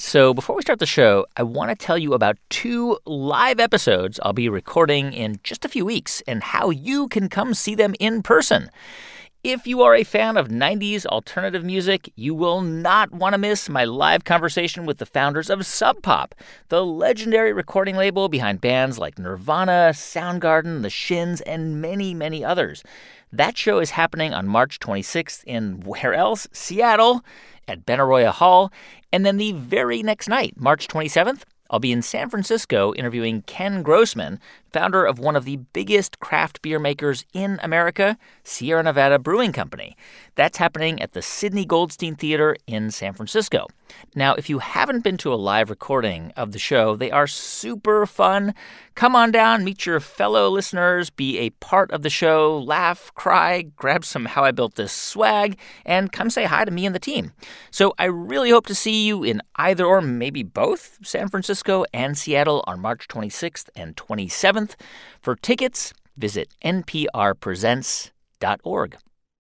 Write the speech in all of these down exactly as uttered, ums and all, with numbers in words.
So before we start the show, I want to tell you about two live episodes I'll be recording in just a few weeks and how you can come see them in person. If you are a fan of nineties alternative music, you will not want to miss my live conversation with the founders of Sub Pop, the legendary recording label behind bands like Nirvana, Soundgarden, The Shins, and many, many others. That show is happening on March twenty-sixth in, where else? Seattle, at Benaroya Hall. And then the very next night, March twenty-seventh, I'll be in San Francisco interviewing Ken Grossman, founder of one of the biggest craft beer makers in America, Sierra Nevada Brewing Company. That's happening at the Sidney Goldstein Theater in San Francisco. Now, if you haven't been to a live recording of the show, they are super fun. Come on down, meet your fellow listeners, be a part of the show, laugh, cry, grab some How I Built This swag, and come say hi to me and the team. So I really hope to see you in either or maybe both San Francisco and Seattle on March twenty-sixth and twenty-seventh. For tickets, visit n p r presents dot org.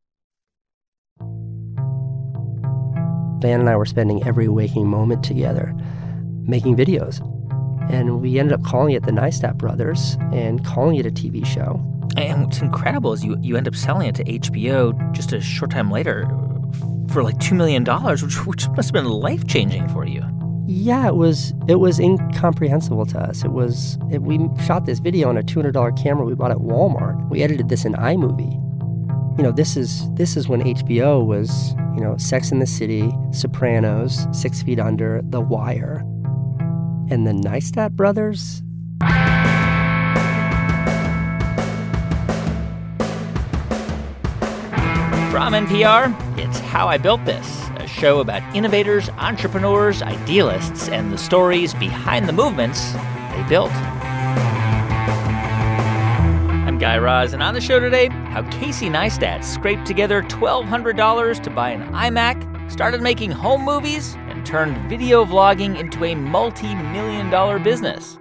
Van and I were spending every waking moment together making videos. And we ended up calling it the Neistat Brothers and calling it a T V show. And what's incredible is you, you end up selling it to H B O just a short time later for like two million dollars, which, which must have been life-changing for you. Yeah, it was it was incomprehensible to us. It was it, we shot this video on a two hundred dollars camera we bought at Walmart. We edited this in iMovie. You know, this is this is when H B O was, you know, Sex and the City, Sopranos, Six Feet Under, The Wire. And the Neistat Brothers? From N P R, it's How I Built This, a show about innovators, entrepreneurs, idealists, and the stories behind the movements they built. I'm Guy Raz, and on the show today, how Casey Neistat scraped together twelve hundred dollars to buy an iMac, started making home movies, and turned video vlogging into a multi-million dollar business.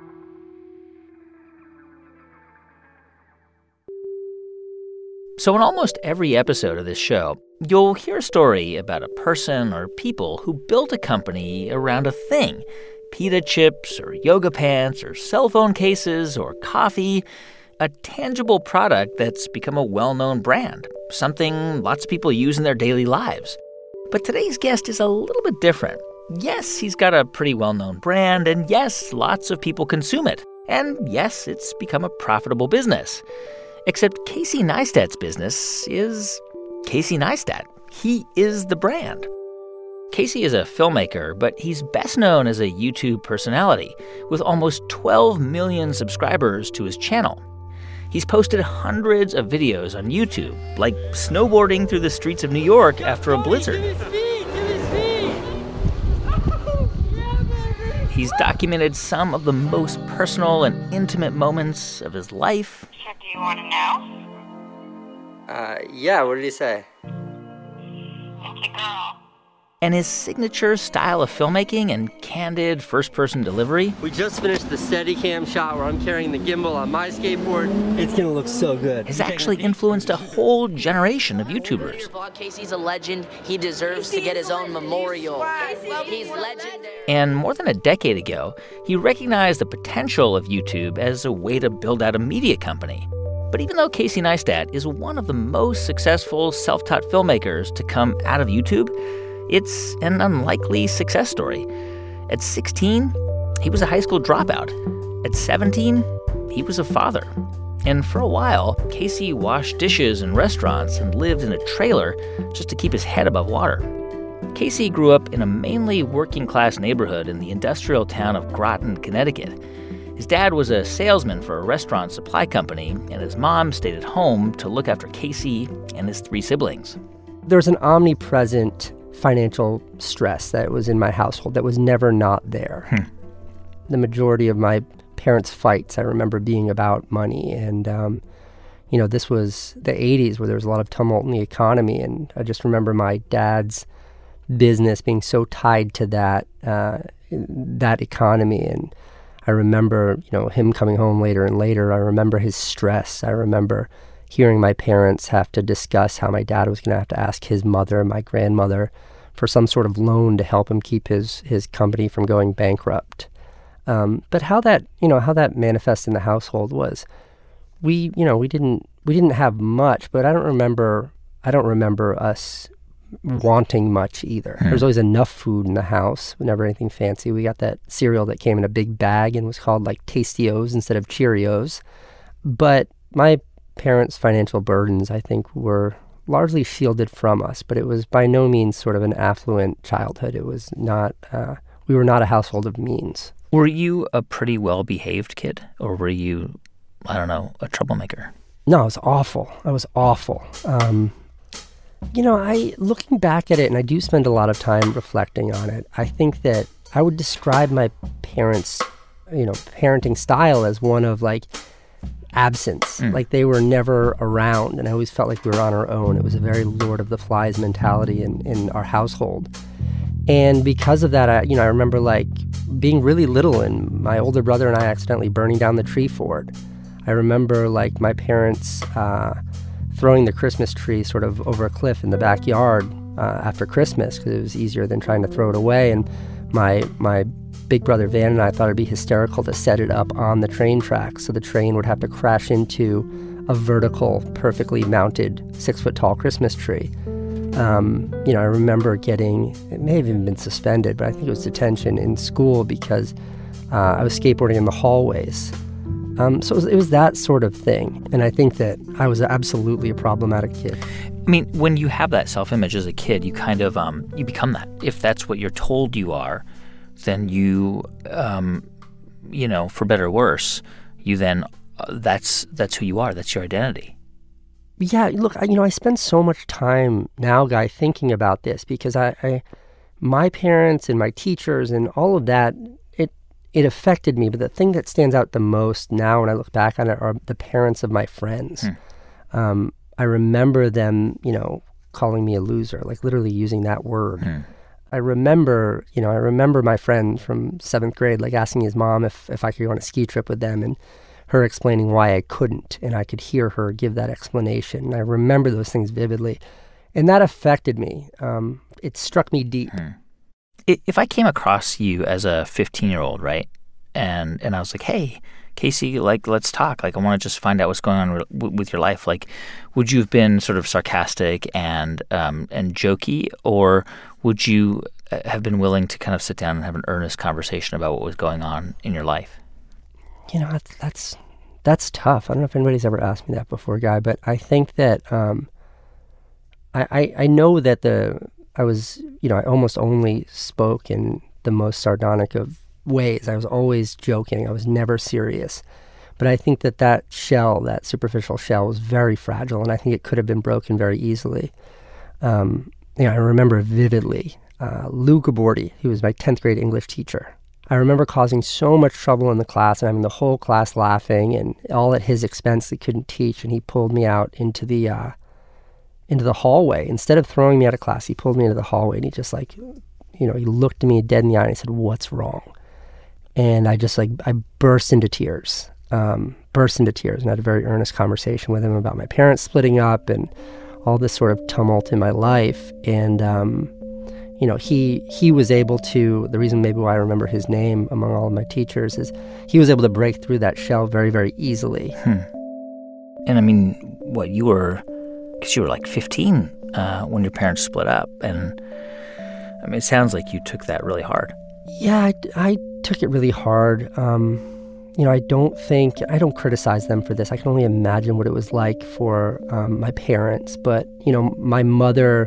So in almost every episode of this show, you'll hear a story about a person or people who built a company around a thing. Pita chips or yoga pants or cell phone cases or coffee. A tangible product that's become a well-known brand, something lots of people use in their daily lives. But today's guest is a little bit different. Yes, he's got a pretty well-known brand, and yes, lots of people consume it. And yes, it's become a profitable business. Except Casey Neistat's business is Casey Neistat. He is the brand. Casey is a filmmaker, but he's best known as a YouTube personality with almost twelve million subscribers to his channel. He's posted hundreds of videos on YouTube, like snowboarding through the streets of New York after a blizzard. He's documented some of the most personal and intimate moments of his life. So do you want to know? Uh, yeah, what did he say? It's a girl. And his signature style of filmmaking and candid first-person delivery. We just finished the Steadicam shot where I'm carrying the gimbal on my skateboard. It's gonna look so good. Has actually influenced a whole generation of YouTubers. Casey's a legend. He deserves to get his own memorial. He's legendary. And more than a decade ago, he recognized the potential of YouTube as a way to build out a media company. But even though Casey Neistat is one of the most successful self-taught filmmakers to come out of YouTube, it's an unlikely success story. At sixteen, he was a high school dropout. At seventeen, he was a father. And for a while, Casey washed dishes in restaurants and lived in a trailer just to keep his head above water. Casey grew up in a mainly working-class neighborhood in the industrial town of Groton, Connecticut. His dad was a salesman for a restaurant supply company, and his mom stayed at home to look after Casey and his three siblings. There's an omnipresent financial stress that was in my household that was never not there. Hmm. The majority of my parents' fights, I remember, being about money. And, um, you know, this was the eighties where there was a lot of tumult in the economy. And I just remember my dad's business being so tied to that, uh, that economy. And I remember, you know, him coming home later and later. I remember his stress. I remember hearing my parents have to discuss how my dad was going to have to ask his mother, my grandmother, for some sort of loan to help him keep his his company from going bankrupt. Um, but how that you know how that manifests in the household was, we you know we didn't we didn't have much, but I don't remember I don't remember us wanting much either. Hmm. There's always enough food in the house, never anything fancy. We got that cereal that came in a big bag and was called like Tasty-O's instead of Cheerios. But my parents' financial burdens, I think, were largely shielded from us, but it was by no means sort of an affluent childhood. It was not, uh, we were not a household of means. Were you a pretty well-behaved kid, or were you, I don't know, a troublemaker? No, it was awful. I was awful. Um, you know, I looking back at it, and I do spend a lot of time reflecting on it, I think that I would describe my parents' you know, parenting style as one of like absence. Mm. Like they were never around, and I always felt like we were on our own. It was a very Lord of the Flies mentality in, in our household. And because of that, I, you know, I remember like being really little and my older brother and I accidentally burning down the tree fort. I remember like my parents uh, throwing the Christmas tree sort of over a cliff in the backyard uh, after Christmas because it was easier than trying to throw it away. And my my big brother Van and I thought it'd be hysterical to set it up on the train tracks so the train would have to crash into a vertical, perfectly mounted, six-foot-tall Christmas tree. Um, you know, I remember getting, it may have even been suspended, but I think it was detention in school because uh, I was skateboarding in the hallways. Um, so it was, it was that sort of thing. And I think that I was absolutely a problematic kid. I mean, when you have that self-image as a kid, you kind of, um, you become that. If that's what you're told you are, then you, um, you know, for better or worse, you then, uh, that's that's who you are. That's your identity. Yeah, look, I, you know, I spend so much time now, Guy, thinking about this because I, I, my parents and my teachers and all of that, it it affected me. But the thing that stands out the most now when I look back on it are the parents of my friends. Hmm. Um, I remember them, you know, calling me a loser, like literally using that word. Hmm. I remember, you know, I remember my friend from seventh grade, like asking his mom if, if I could go on a ski trip with them and her explaining why I couldn't, and I could hear her give that explanation. And I remember those things vividly, and that affected me. Um, it struck me deep. Hmm. If I came across you as a fifteen-year-old, right, and and I was like, hey, Casey, like, let's talk. Like, I want to just find out what's going on re- with your life. Like, would you have been sort of sarcastic and um, and jokey, or would you have been willing to kind of sit down and have an earnest conversation about what was going on in your life? You know, that's, that's that's tough. I don't know if anybody's ever asked me that before, Guy, but I think that um, I, I I know that the I was, you know, I almost only spoke in the most sardonic of ways. I was always joking. I was never serious. But I think that that shell, that superficial shell, was very fragile, and I think it could have been broken very easily. Um, you know, I remember vividly uh, Lou Gabordi, who was my tenth grade English teacher. I remember causing so much trouble in the class and having the whole class laughing, and all at his expense. They couldn't teach, and he pulled me out into the uh, into the hallway. Instead of throwing me out of class, he pulled me into the hallway, and he just like, you know, he looked me dead in the eye and he said, "What's wrong?" And I just like, I burst into tears, um, burst into tears, and had a very earnest conversation with him about my parents splitting up and all this sort of tumult in my life. And um, you know, he he was able to, the reason maybe why I remember his name among all of my teachers is he was able to break through that shell very, very easily. Hmm. And I mean, what, you were, because you were like fifteen uh, when your parents split up. And I mean, it sounds like you took that really hard. Yeah, I, I took it really hard. Um, you know, I don't think, I don't criticize them for this. I can only imagine what it was like for um, my parents. But, you know, my mother,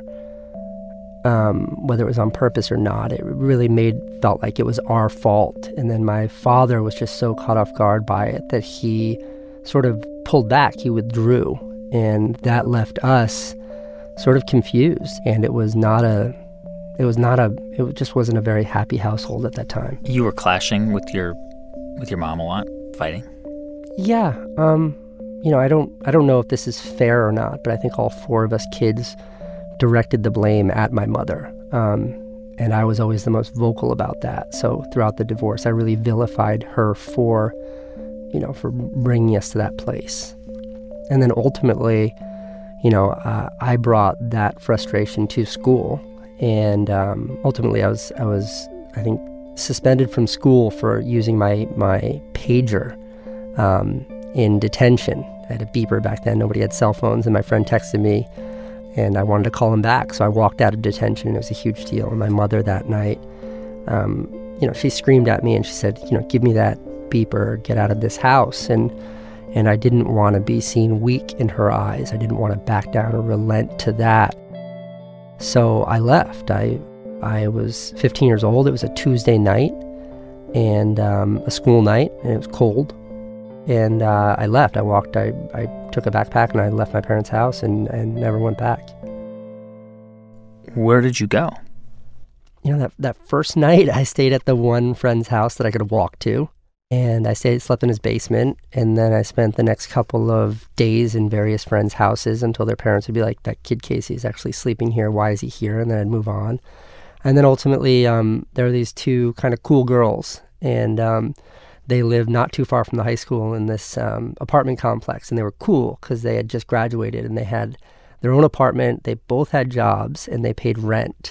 um, whether it was on purpose or not, it really made, felt like it was our fault. And then my father was just so caught off guard by it that he sort of pulled back. He withdrew. And that left us sort of confused. And it was not a... It was not a, it just wasn't a very happy household at that time. You were clashing with your, with your mom a lot, fighting? Yeah. Um, you know, I don't, I don't know if this is fair or not, but I think all four of us kids directed the blame at my mother. Um, and I was always the most vocal about that. So throughout the divorce, I really vilified her for, you know, for bringing us to that place. And then ultimately, you know, uh, I brought that frustration to school. And um, ultimately, I was, I was, I think, suspended from school for using my my pager um, in detention. I had a beeper back then. Nobody had cell phones, and my friend texted me, and I wanted to call him back. So I walked out of detention, and it was a huge deal. And my mother that night, um, you know, she screamed at me, and she said, you know, give me that beeper, get out of this house. And and I didn't want to be seen weak in her eyes. I didn't want to back down or relent to that. So I left. I I was fifteen years old. It was a Tuesday night and um, a school night, and it was cold. And uh, I left. I walked, I, I took a backpack, and I left my parents' house and, and never went back. Where did you go? You know, that, that first night, I stayed at the one friend's house that I could walk to. And I stayed, slept in his basement. And then I spent the next couple of days in various friends' houses until their parents would be like, that kid Casey is actually sleeping here. Why is he here? And then I'd move on. And then ultimately, um, there were these two kind of cool girls. And um, they lived not too far from the high school in this um, apartment complex. And they were cool because they had just graduated and they had their own apartment. They both had jobs and they paid rent.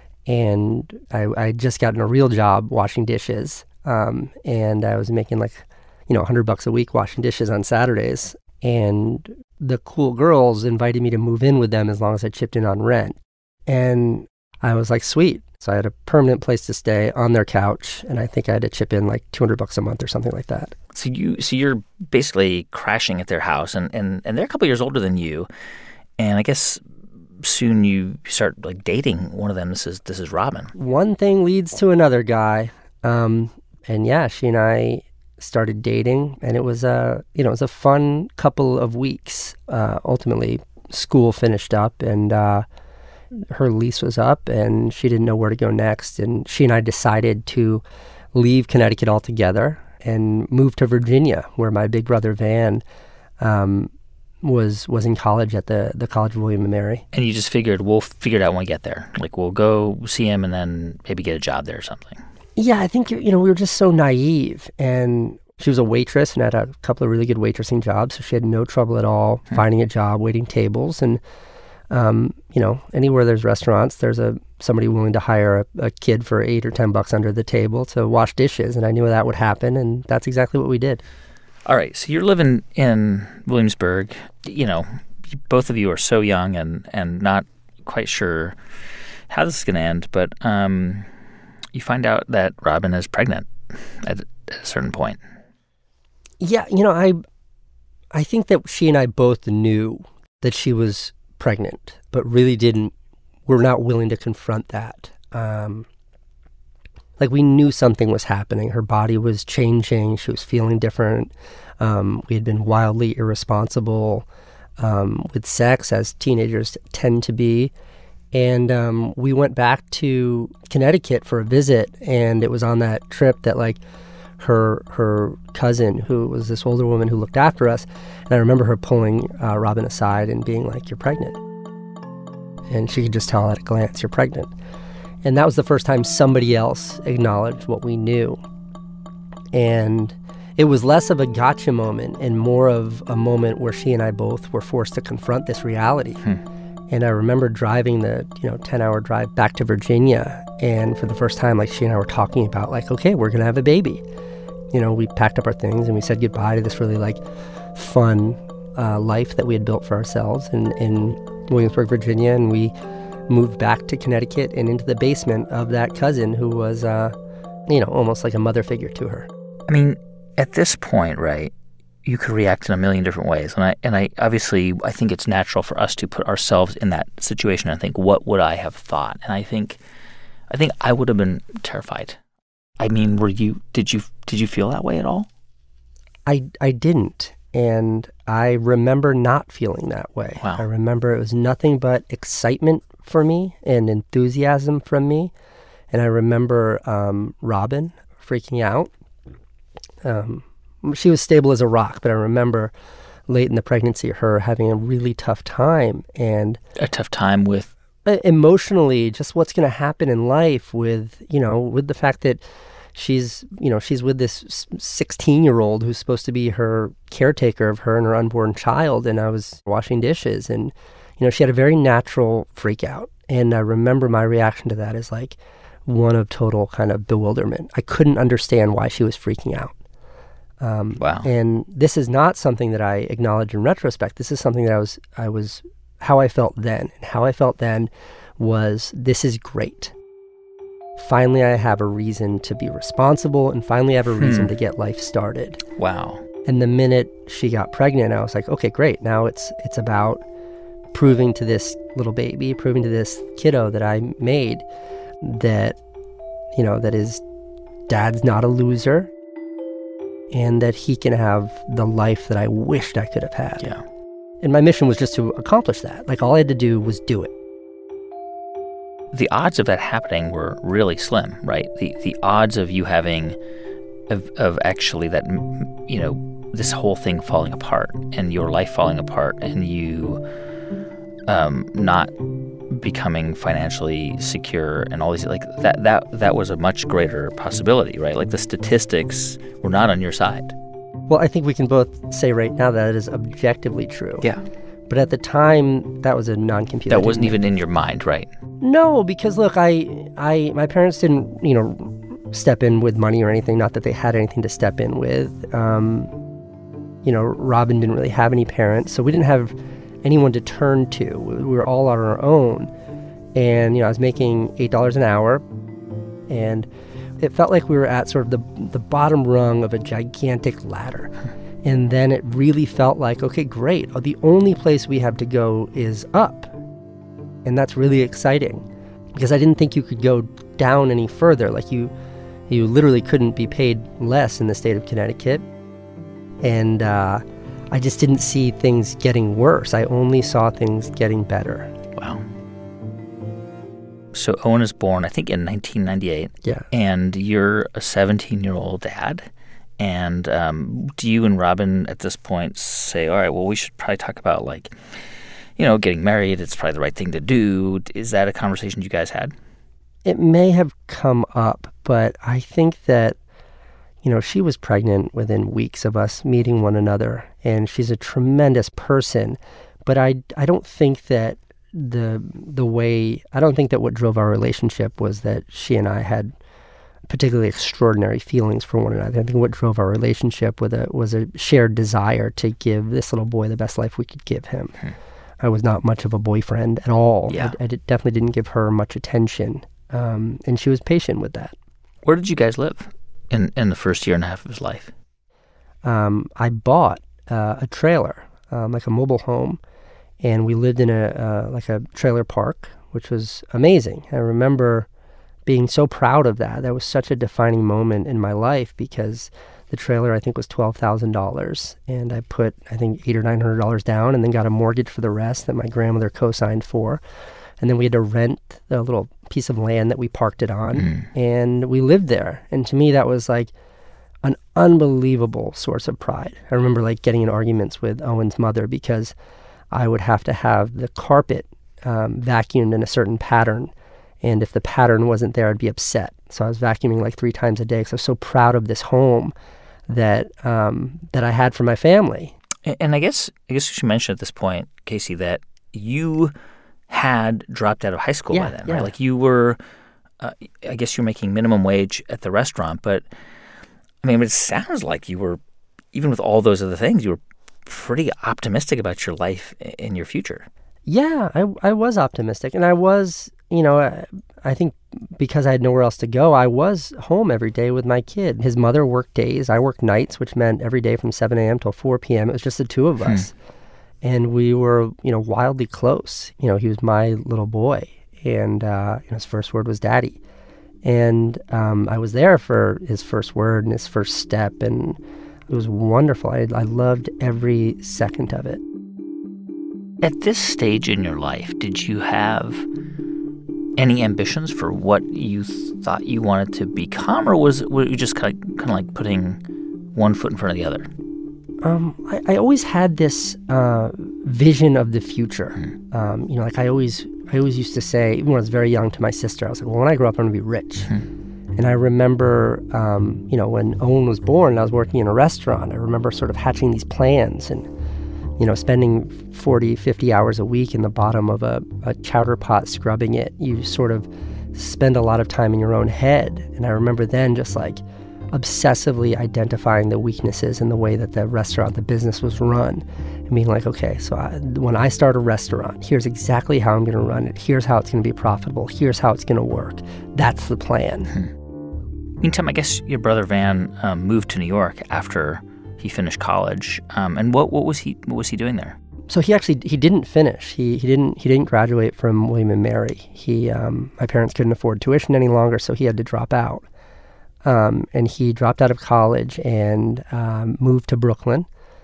And I, I had just gotten a real job washing dishes. Um, and I was making like, you know, a hundred bucks a week washing dishes on Saturdays. And the cool girls invited me to move in with them as long as I chipped in on rent. And I was like, sweet. So I had a permanent place to stay on their couch. And I think I had to chip in like two hundred bucks a month or something like that. So you, so you're basically crashing at their house, and, and, and they're a couple years older than you. And I guess soon you start like dating one of them. This is, this is Robin. One thing leads to another, guy. Um, And yeah, she and I started dating, and it was a, you know, it was a fun couple of weeks. Uh, ultimately, school finished up, and uh, her lease was up, and she didn't know where to go next. And she and I decided to leave Connecticut altogether and move to Virginia, where my big brother Van um, was was in college at the the College of William and Mary. And you just figured we'll figure it out when we get there. Like we'll go see him, and then maybe get a job there or something. Yeah, I think, you know, we were just so naive. And she was a waitress and had a couple of really good waitressing jobs. So she had no trouble at all hmm. finding a job, waiting tables. And, um, you know, anywhere there's restaurants, there's a somebody willing to hire a, a kid for eight or ten bucks under the table to wash dishes. And I knew that would happen. And that's exactly what we did. All right. So you're living in Williamsburg. You know, both of you are so young and, and not quite sure how this is going to end. But um, you find out that Robin is pregnant at, at a certain point. Yeah, you know, I I think that she and I both knew that she was pregnant, but really didn't, were not willing to confront that. Um, like we knew something was happening. Her body was changing. She was feeling different. Um, we had been wildly irresponsible um, with sex, as teenagers tend to be. And um, we went back to Connecticut for a visit, and it was on that trip that, like, her her cousin, who was this older woman who looked after us, and I remember her pulling uh, Robin aside and being like, "You're pregnant." And she could just tell at a glance, "You're pregnant." And that was the first time somebody else acknowledged what we knew. And it was less of a gotcha moment and more of a moment where she and I both were forced to confront this reality. Hmm. And I remember driving the, you know, ten-hour drive back to Virginia, and for the first time, like, she and I were talking about, like, okay, we're going to have a baby. You know, we packed up our things and we said goodbye to this really, like, fun uh, life that we had built for ourselves in, in Williamsburg, Virginia, and we moved back to Connecticut and into the basement of that cousin who was, uh, you know, almost like a mother figure to her. I mean, at this point, right, you could react in a million different ways. And I and I obviously, I think it's natural for us to put ourselves in that situation and think, what would I have thought? And I think I think I would have been terrified. I mean, were you did you did you feel that way at all? I I didn't. And I remember not feeling that way. Wow. I remember it was nothing but excitement for me and enthusiasm from me. And I remember um, Robin freaking out. Um She was stable as a rock, but I remember late in the pregnancy, her having a really tough time. And a tough time with? Emotionally, just what's going to happen in life with, you know, with the fact that she's, you know, she's with this sixteen-year-old who's supposed to be her caretaker of her and her unborn child. And I was washing dishes. And, you know, she had a very natural freak out. And I remember my reaction to that is like one of total kind of bewilderment. I couldn't understand why she was freaking out. Um, wow. And this is not something that I acknowledge in retrospect. This is something that I was, I was, how I felt then. And how I felt then was, this is great. Finally, I have a reason to be responsible, and finally I have a reason hmm. to get life started. Wow. And the minute she got pregnant, I was like, okay, great. Now it's it's about proving to this little baby, proving to this kiddo that I made that, you know, that his dad's not a loser and that he can have the life that I wished I could have had. Yeah. And my mission was just to accomplish that. Like, all I had to do was do it. The odds of that happening were really slim, right? The the odds of you having, of, of actually that, you know, this whole thing falling apart and your life falling apart and you um, not becoming financially secure and all these, like that, that, that was a much greater possibility, right? Like the statistics were not on your side. Well, I think we can both say right now that it is objectively true. Yeah. But at the time, that was a non-compute. That wasn't even in your mind, right? No, because look, I, I, my parents didn't, you know, step in with money or anything. Not that they had anything to step in with. Um, you know, Robin didn't really have any parents, so we didn't have anyone to turn to. We were all on our own, and you know, I was making eight dollars an hour, and it felt like we were at sort of the the bottom rung of a gigantic ladder. And then it really felt like, okay, great. The only place we have to go is up. And that's really exciting because I didn't think you could go down any further. Like you, you literally couldn't be paid less in the state of Connecticut. And uh, I just didn't see things getting worse. I only saw things getting better. Wow. So Owen is born, I think, in nineteen ninety-eight. Yeah. And you're a seventeen-year-old dad. And um, do you and Robin at this point say, all right, well, we should probably talk about, like, you know, getting married. It's probably the right thing to do. Is that a conversation you guys had? It may have come up, but I think that, you know, she was pregnant within weeks of us meeting one another, and she's a tremendous person. But I, I don't think that the the way, I don't think that what drove our relationship was that she and I had particularly extraordinary feelings for one another. I think what drove our relationship with a, was a shared desire to give this little boy the best life we could give him. Hmm. I was not much of a boyfriend at all. Yeah. I, I did, definitely didn't give her much attention, um, and she was patient with that. Where did you guys live in, in the first year and a half of his life? Um, I bought uh, a trailer, um, like a mobile home, and we lived in a uh, like a trailer park, which was amazing. I remember being so proud of that. That was such a defining moment in my life because the trailer, I think, was twelve thousand dollars. And I put, I think, eight hundred dollars or nine hundred dollars down and then got a mortgage for the rest that my grandmother co-signed for. And then we had to rent a little piece of land that we parked it on. Mm. And we lived there. And to me, that was like an unbelievable source of pride. I remember like getting in arguments with Owen's mother because I would have to have the carpet um, vacuumed in a certain pattern. And if the pattern wasn't there, I'd be upset. So I was vacuuming like three times a day because I was so proud of this home that um, that I had for my family. And, and I guess I guess you should mention at this point, Casey, that you had dropped out of high school yeah, by then, yeah. right? Like you were, uh, I guess you're making minimum wage at the restaurant, but I mean, it sounds like you were, even with all those other things, you were pretty optimistic about your life and your future. Yeah, I I was optimistic, and I was. You know, I, I think because I had nowhere else to go, I was home every day with my kid. His mother worked days. I worked nights, which meant every day from seven a.m. till four p.m. It was just the two of us. Hmm. And we were, you know, wildly close. You know, he was my little boy. And uh, you know, his first word was daddy. And um, I was there for his first word and his first step. And it was wonderful. I, I loved every second of it. At this stage in your life, did you have any ambitions for what you th- thought you wanted to become, or was were you just kind of, kind of like putting one foot in front of the other? Um, I, I always had this uh, vision of the future. Mm. Um, you know, like I always, I always used to say, even when I was very young, to my sister, I was like, "Well, when I grow up, I'm going to be rich." Mm. And I remember, um, you know, when Owen was born, I was working in a restaurant. I remember sort of hatching these plans and you know, spending forty, fifty hours a week in the bottom of a, a chowder pot scrubbing it, you sort of spend a lot of time in your own head. And I remember then just like obsessively identifying the weaknesses in the way that the restaurant, the business was run, and being like, okay, so I, when I start a restaurant, here's exactly how I'm going to run it. Here's how it's going to be profitable. Here's how it's going to work. That's the plan. Hmm. Meantime, I guess your brother Van um, moved to New York after he finished college. Um, and what, what was he what was he doing there? So he actually he didn't finish. He he didn't he didn't graduate from William and Mary. He um, my parents couldn't afford tuition any longer, so he had to drop out. Um, and he dropped out of college and um, moved to Brooklyn.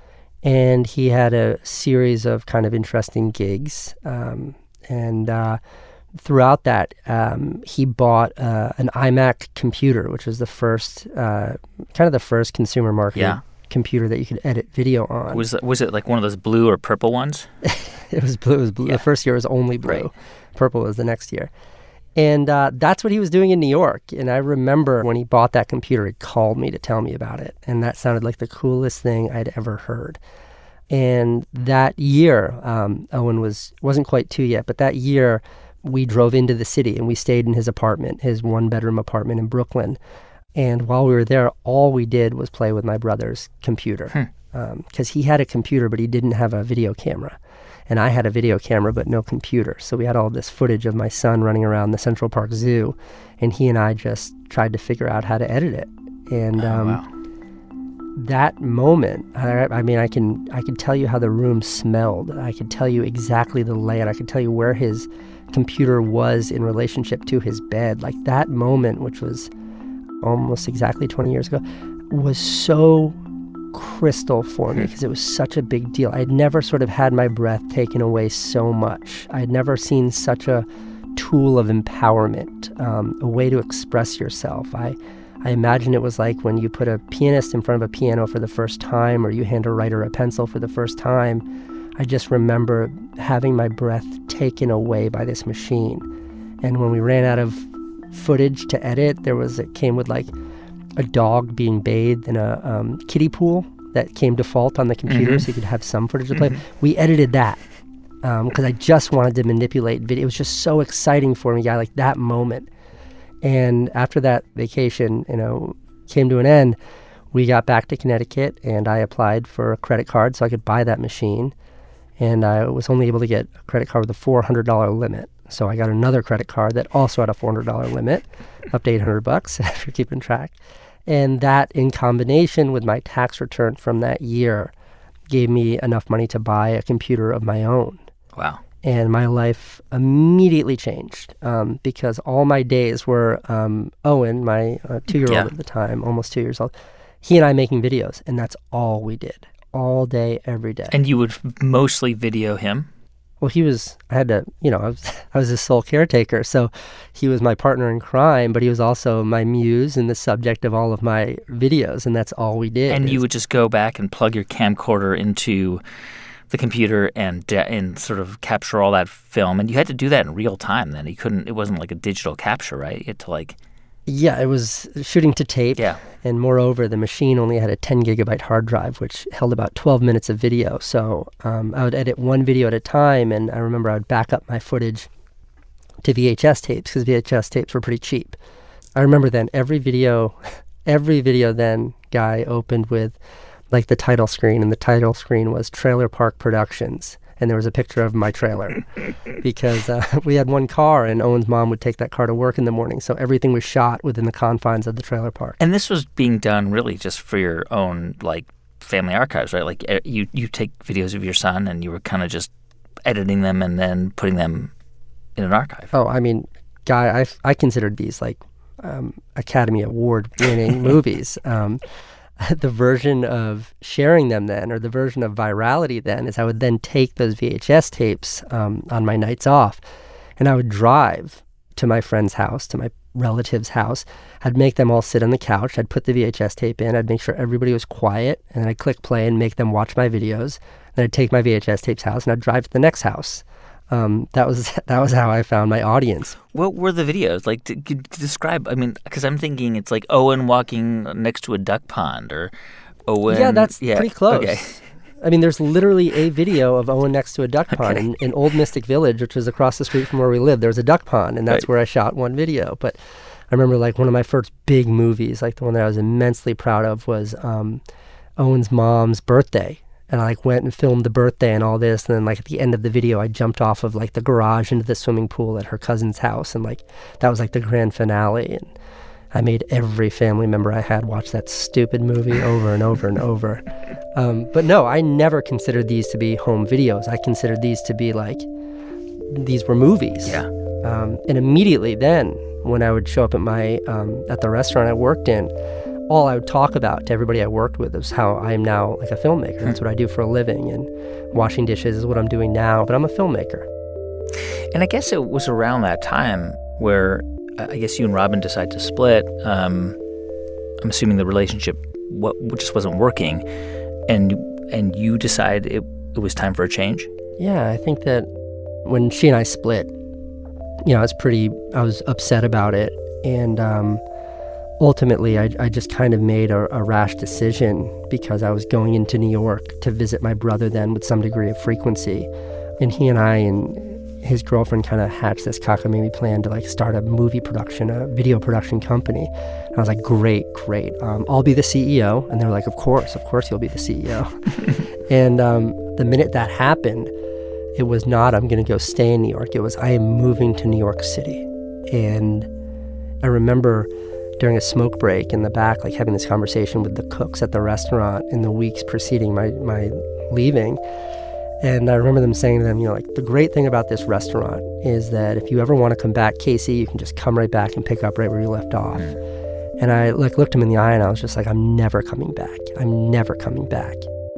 And he had a series of kind of interesting gigs. Um, and uh, throughout that, um, he bought uh, an iMac computer, which was the first, uh, kind of the first consumer market yeah. computer that you could edit video on. Was was it like one of those blue or purple ones? It was blue. It was blue. Yeah. The first year was only blue. Right. Purple was the next year. And uh, that's what he was doing in New York. And I remember when he bought that computer, he called me to tell me about it. And that sounded like the coolest thing I'd ever heard. And that year, um, Owen was, wasn't quite two yet, but that year we drove into the city and we stayed in his apartment, his one-bedroom apartment in Brooklyn. And while we were there, all we did was play with my brother's computer. Because hmm. um, he had a computer, but he didn't have a video camera. And I had a video camera, but no computer. So we had all this footage of my son running around the Central Park Zoo, and he and I just tried to figure out how to edit it. And um, oh, wow. that moment, I, I mean, I can I can tell you how the room smelled. I could tell you exactly the layout. I could tell you where his computer was in relationship to his bed. Like that moment, which was almost exactly twenty years ago, was so crystal for me because it was such a big deal. I had never sort of had my breath taken away so much. I had never seen such a tool of empowerment, um, a way to express yourself. I, I imagine it was like when you put a pianist in front of a piano for the first time, or you hand a writer a pencil for the first time. I just remember having my breath taken away by this machine. And when we ran out of footage to edit, there was it came with like a dog being bathed in a um, kiddie pool that came default on the computer, mm-hmm. so you could have some footage to play. Mm-hmm. We edited that because um, I just wanted to manipulate video. It was just so exciting for me, yeah, like that moment. And after that vacation, you know, came to an end, we got back to Connecticut, and I applied for a credit card so I could buy that machine. And I was only able to get a credit card with a four hundred dollars limit. So I got another credit card that also had a four hundred dollars limit, up to eight hundred bucks if you're keeping track. And that, in combination with my tax return from that year, gave me enough money to buy a computer of my own. Wow. And my life immediately changed um, because all my days were um, Owen, my uh, two-year-old yeah. at the time, almost two years old, he and I making videos. And that's all we did, all day, every day. And you would mostly video him? Well, he was, I had to, you know, I was, I was his sole caretaker. So he was my partner in crime, but he was also my muse and the subject of all of my videos. And that's all we did. And is, you would just go back and plug your camcorder into the computer and and sort of capture all that film. And you had to do that in real time then. You couldn't, it wasn't like a digital capture, right? You had to like... Yeah, it was shooting to tape. Yeah. And moreover, the machine only had a ten gigabyte hard drive, which held about twelve minutes of video. So um, I would edit one video at a time, and I remember I would back up my footage to V H S tapes because V H S tapes were pretty cheap. I remember then every video, every video then, Guy, opened with like the title screen, and the title screen was Trailer Park Productions. And there was a picture of my trailer because uh, we had one car, and Owen's mom would take that car to work in the morning. So everything was shot within the confines of the trailer park. And this was being done really just for your own, like, family archives, right? Like, you, you take videos of your son, and you were kind of just editing them and then putting them in an archive. Oh, I mean, Guy, I, I considered these, like, um, Academy Award-winning movies. Um The version of sharing them then, or the version of virality then, is I would then take those V H S tapes um, on my nights off, and I would drive to my friend's house, to my relative's house. I'd make them all sit on the couch. I'd put the V H S tape in. I'd make sure everybody was quiet, and then I'd click play and make them watch my videos. Then I'd take my V H S tapes house, and I'd drive to the next house. Um, that was that was how I found my audience. What were the videos? Like, to, to describe, I mean, because I'm thinking it's like Owen walking next to a duck pond, or Owen... Yeah, that's yeah, pretty close. Okay. I mean, there's literally a video of Owen next to a duck pond Okay. in, in Old Mystic Village, which is across the street from where we live. There was a duck pond, and that's Right. where I shot one video. But I remember, like, one of my first big movies, like the one that I was immensely proud of, was um, Owen's mom's birthday. And I, like, went and filmed the birthday and all this. And then, like, at the end of the video, I jumped off of, like, the garage into the swimming pool at her cousin's house. And, like, that was, like, the grand finale. And I made every family member I had watch that stupid movie over and over and over. Um, but no, I never considered these to be home videos. I considered these to be, like, these were movies. Yeah. Um, and immediately then, when I would show up at my um, at the restaurant I worked in, all I would talk about to everybody I worked with was how I am now like a filmmaker. That's what I do for a living, and washing dishes is what I'm doing now, but I'm a filmmaker. And I guess it was around that time where uh, I guess you and Robin decided to split. Um, I'm assuming the relationship what, just wasn't working, and and you decided it, it was time for a change? Yeah, I think that when she and I split, you know, I was pretty, I was upset about it. And um, ultimately, I, I just kind of made a, a rash decision because I was going into New York to visit my brother then with some degree of frequency. And he and I and his girlfriend kind of hatched this cockamamie plan to, like, start a movie production, a video production company. And I was like, great, great. Um, I'll be the C E O. And they were like, of course, of course you'll be the C E O. And um, the minute that happened, it was not, I'm going to go stay in New York. It was, I am moving to New York City. And I remember during a smoke break in the back, like, having this conversation with the cooks at the restaurant in the weeks preceding my, my leaving. And I remember them saying to them, you know, like, the great thing about this restaurant is that if you ever want to come back, Casey, you can just come right back and pick up right where you left off. Mm. And I, like, looked him in the eye and I was just like, I'm never coming back. I'm never coming back.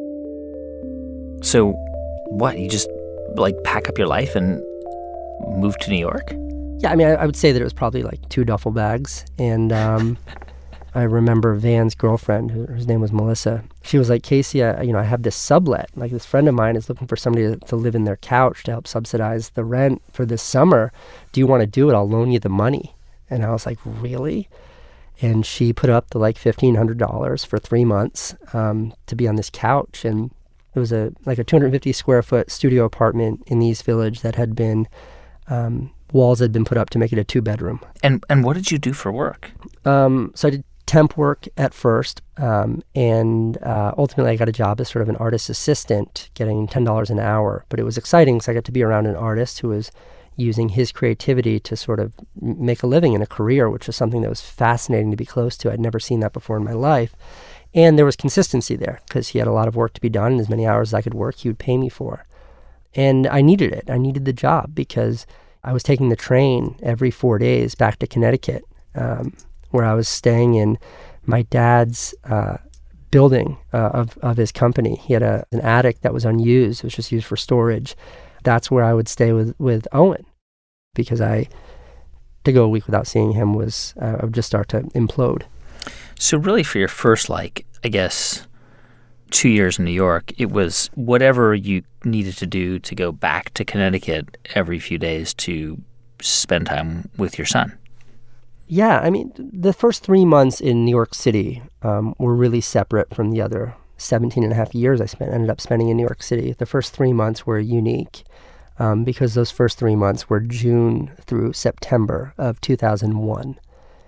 So what, you just, like, pack up your life and move to New York? Yeah, I mean, I, I would say that it was probably like two duffel bags. And um, I remember Van's girlfriend, who, whose name was Melissa, she was like, Casey, I, you know, I have this sublet. Like, this friend of mine is looking for somebody to, to live in their couch to help subsidize the rent for this summer. Do you want to do it? I'll loan you the money. And I was like, really? And she put up the, like, fifteen hundred dollars for three months um, to be on this couch. And it was a like a two hundred fifty square foot studio apartment in the East Village that had been, um, walls had been put up to make it a two bedroom. And and what did you do for work? Um, so I did temp work at first, um, and uh, ultimately I got a job as sort of an artist assistant, getting ten dollars an hour. But it was exciting because I got to be around an artist who was using his creativity to sort of make a living and a career, which was something that was fascinating to be close to. I'd never seen that before in my life. And there was consistency there because he had a lot of work to be done, and as many hours as I could work, he would pay me for. And I needed it. I needed the job because I was taking the train every four days back to Connecticut, um, where I was staying in my dad's uh, building uh, of, of his company. He had a, an attic that was unused. It was just used for storage. That's where I would stay with, with Owen because I, to go a week without seeing him was, uh, I would just start to implode. So really for your first, like, I guess, two years in New York, it was whatever you needed to do to go back to Connecticut every few days to spend time with your son. Yeah, I mean, the first three months in New York City um, were really separate from the other seventeen and a half years I spent, ended up spending in New York City. The first three months were unique um, because those first three months were June through September of two thousand one.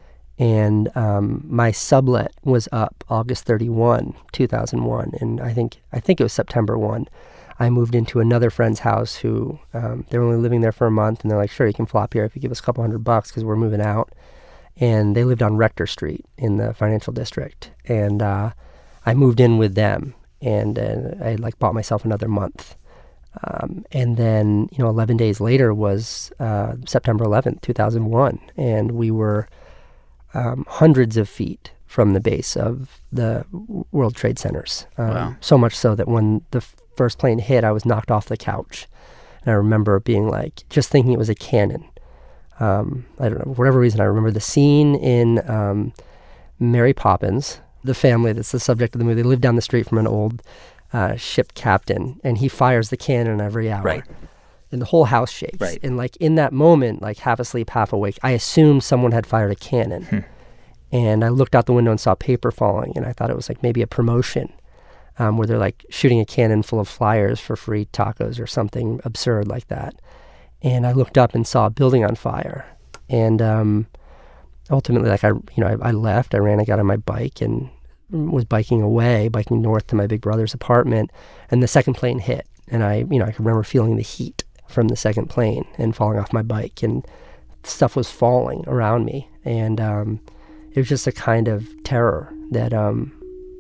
And um, my sublet was up August thirty-first, two thousand one, and I think I think it was September first. I moved into another friend's house who, um, they were only living there for a month, and they're like, sure, you can flop here if you give us a couple hundred bucks because we're moving out. And they lived on Rector Street in the financial district. And uh, I moved in with them, and uh, I like bought myself another month. Um, and then, you know, eleven days later was uh, September eleventh, two thousand one, and we were Um, hundreds of feet from the base of the World Trade Centers. Um, Wow. So much so that when the f- first plane hit, I was knocked off the couch. And I remember being like, just thinking it was a cannon. Um, I don't know, for whatever reason, I remember the scene in um, Mary Poppins, the family that's the subject of the movie. They live down the street from an old uh, ship captain, and he fires the cannon every hour. Right. And the whole house shakes. Right. And like in that moment, like half asleep, half awake, I assumed someone had fired a cannon. Hmm. And I looked out the window and saw paper falling, and I thought it was like maybe a promotion. um, where they're like shooting a cannon full of flyers for free tacos or something absurd like that. And I looked up and saw a building on fire. And um, ultimately, like I, you know, I, I left. I ran. I got on my bike and was biking away, biking north to my big brother's apartment. And the second plane hit. And I, you know, I can remember feeling the heat from the second plane and falling off my bike. And stuff was falling around me. And um, it was just a kind of terror that, um,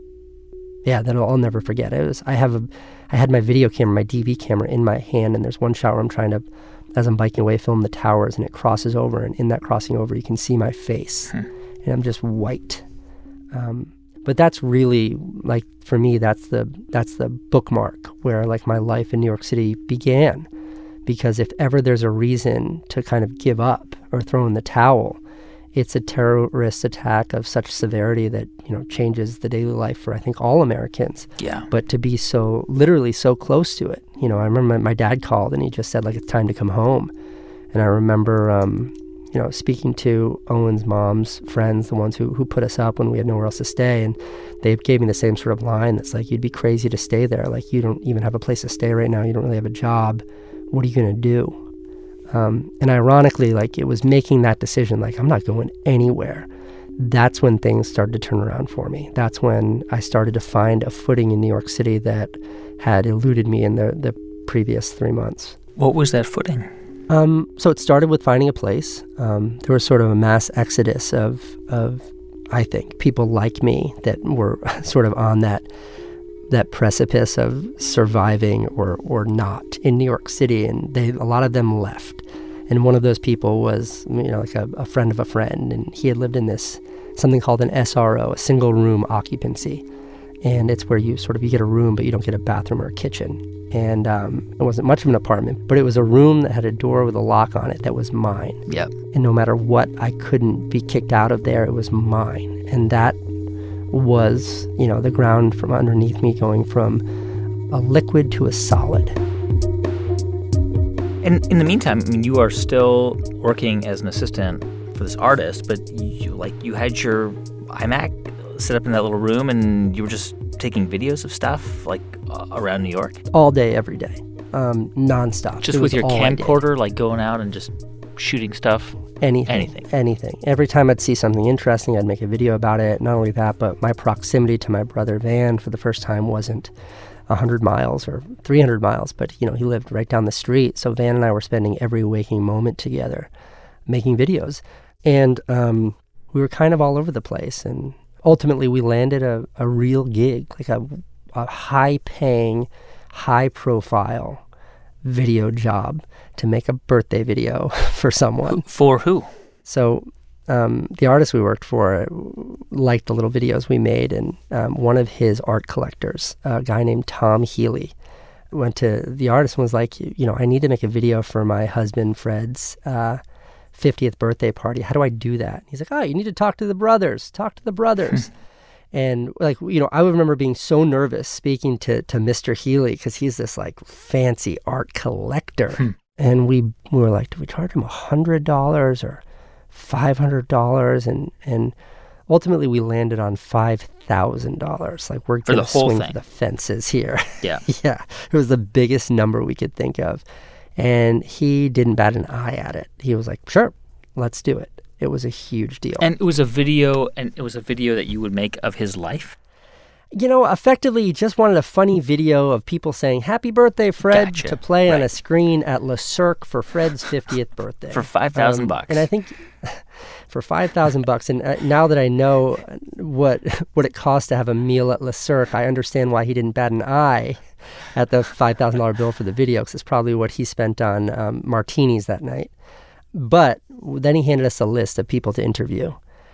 yeah, that I'll, I'll never forget. It was. I have a, I had my video camera, my D V camera in my hand, and there's one shot where I'm trying to, as I'm biking away, film the towers, and it crosses over, and in that crossing over, you can see my face, hmm. and I'm just white. Um, but that's really, like, for me, that's the that's the bookmark where, like, my life in New York City began. Because if ever there's a reason to kind of give up or throw in the towel, it's a terrorist attack of such severity that, you know, changes the daily life for, I think, all Americans. Yeah. But to be so, literally so close to it. You know, I remember my, my dad called and he just said, like, it's time to come home. And I remember, um, you know, speaking to Owen's mom's friends, the ones who, who put us up when we had nowhere else to stay. And they gave me the same sort of line that's like, you'd be crazy to stay there. Like, you don't even have a place to stay right now. You don't really have a job. What are you going to do? Um, and ironically, like, it was making that decision, like, I'm not going anywhere. That's when things started to turn around for me. That's when I started to find a footing in New York City that had eluded me in the, the previous three months. What was that footing? Um, so it started with finding a place. Um, there was sort of a mass exodus of, of, I think, people like me that were sort of on that that precipice of surviving or or not in New York City, and they a lot of them left. And one of those people was, you know, like a, a friend of a friend, and he had lived in this something called an S R O, a single room occupancy, and it's where you sort of you get a room, but you don't get a bathroom or a kitchen. And um, it wasn't much of an apartment, but it was a room that had a door with a lock on it that was mine. Yep. And no matter what, I couldn't be kicked out of there. It was mine, and that was, you know, the ground from underneath me going from a liquid to a solid. And in the meantime, I mean, you are still working as an assistant for this artist, but you, like, you had your iMac set up in that little room and you were just taking videos of stuff, like, uh, around New York? All day, every day, um, nonstop. Just with your camcorder, like, going out and just shooting stuff? Anything. Anything. Anything. Every time I'd see something interesting, I'd make a video about it. Not only that, but my proximity to my brother Van for the first time wasn't one hundred miles or three hundred miles, but, you know, he lived right down the street. So Van and I were spending every waking moment together making videos. And um, we were kind of all over the place. And ultimately, we landed a, a real gig, like a, a high-paying, high-profile video job to make a birthday video for someone. For who? So um, the artist we worked for liked the little videos we made, and um, one of his art collectors, a guy named Tom Healy, went to the artist and was like, you know, I need to make a video for my husband Fred's uh, fiftieth birthday party. How do I do that? He's like, oh, you need to talk to the brothers. Talk to the brothers. And, like, you know, I would remember being so nervous speaking to, to Mister Healy because he's this, like, fancy art collector. Hmm. And we, we were like, do we charge him one hundred dollars or five hundred dollars? And and ultimately we landed on five thousand dollars. Like, we're going to swing thing. for the fences here. Yeah. Yeah. It was the biggest number we could think of. And he didn't bat an eye at it. He was like, sure, let's do it. It was a huge deal. And it was a video, and it was a video that you would make of his life? You know, effectively, he just wanted a funny video of people saying, happy birthday, Fred, gotcha. to play right. on a screen at Le Cirque for Fred's fiftieth birthday. For five thousand um, bucks. And I think for five thousand bucks, and uh, now that I know what what it costs to have a meal at Le Cirque, I understand why he didn't bat an eye at the five thousand dollars bill for the video, because it's probably what he spent on um, martinis that night. But then he handed us a list of people to interview.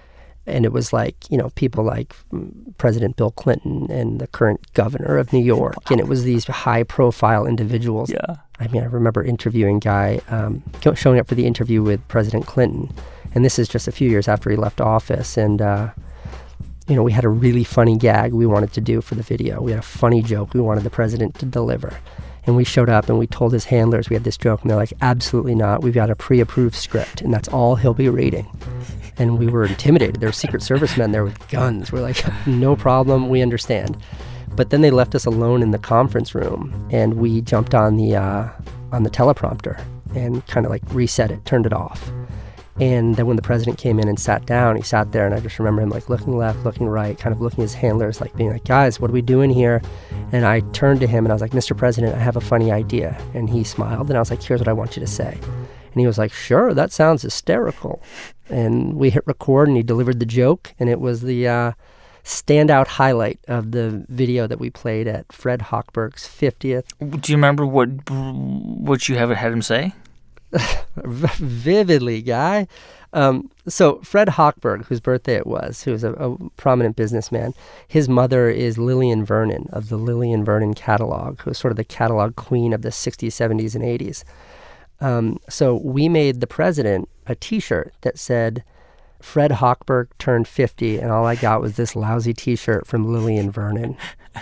And it was like, you know, people like President Bill Clinton and the current governor of New York. Wow. And it was these high-profile individuals. Yeah. I mean, I remember interviewing a guy, um, showing up for the interview with President Clinton. And this is just a few years after he left office. And, uh, you know, we had a really funny gag we wanted to do for the video. We had a funny joke we wanted the president to deliver. And we showed up and we told his handlers we had this joke. And they're like, absolutely not. We've got a pre-approved script. And that's all he'll be reading. And we were intimidated. There were Secret Service men there with guns. We're like, no problem. We understand. But then they left us alone in the conference room, and we jumped on the uh, on the teleprompter and kind of like reset it, turned it off. And then when the president came in and sat down, he sat there, and I just remember him like looking left, looking right, kind of looking at his handlers, like being like, guys, what are we doing here? And I turned to him and I was like, Mister President, I have a funny idea. And he smiled, and I was like, here's what I want you to say. And he was like, sure, that sounds hysterical. And we hit record, and he delivered the joke, and it was the uh, standout highlight of the video that we played at Fred Hochberg's fiftieth. Do you remember what what you have had him say? Vividly, guy. Um, so Fred Hochberg, whose birthday it was, who was a, a prominent businessman, his mother is Lillian Vernon of the Lillian Vernon catalog, who was sort of the catalog queen of the sixties, seventies, and eighties. Um, so we made the president a T-shirt that said, Fred Hochberg turned fifty, and all I got was this lousy T-shirt from Lillian Vernon,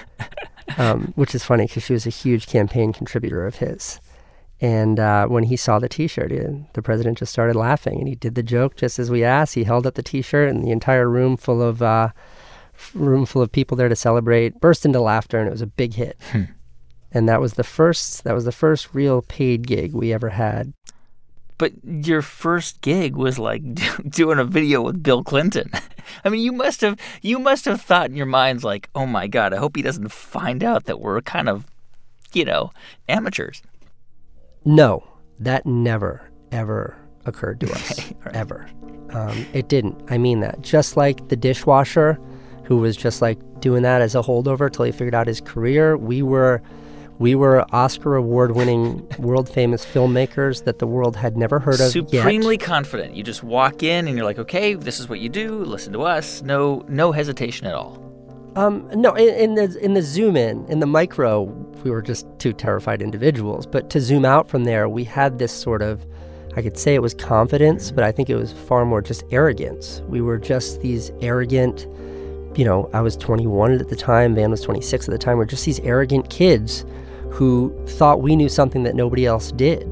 um, which is funny because she was a huge campaign contributor of his. And uh, when he saw the T-shirt, he, the president just started laughing, and he did the joke just as we asked. He held up the T-shirt, and the entire room full of uh, room full of people there to celebrate burst into laughter, and it was a big hit. Hmm. And that was the first that was the first real paid gig we ever had. But your first gig was like doing a video with Bill Clinton. I mean, you must have you must have thought in your minds like, oh my God, I hope he doesn't find out that we're kind of, you know, amateurs. No, that never, ever occurred to us, okay, right. ever. Um, it didn't. I mean that. Just like the dishwasher, who was just like doing that as a holdover till he figured out his career, we were we were Oscar award-winning, world-famous filmmakers that the world had never heard of yet. Supremely confident. You just walk in and you're like, okay, this is what you do. Listen to us. No, no hesitation at all. Um, no, in, in the in the zoom in, in the micro, we were just two terrified individuals. But to zoom out from there, we had this sort of, I could say it was confidence, but I think it was far more just arrogance. We were just these arrogant, you know, I was twenty-one at the time, Van was twenty-six at the time. We're just these arrogant kids who thought we knew something that nobody else did.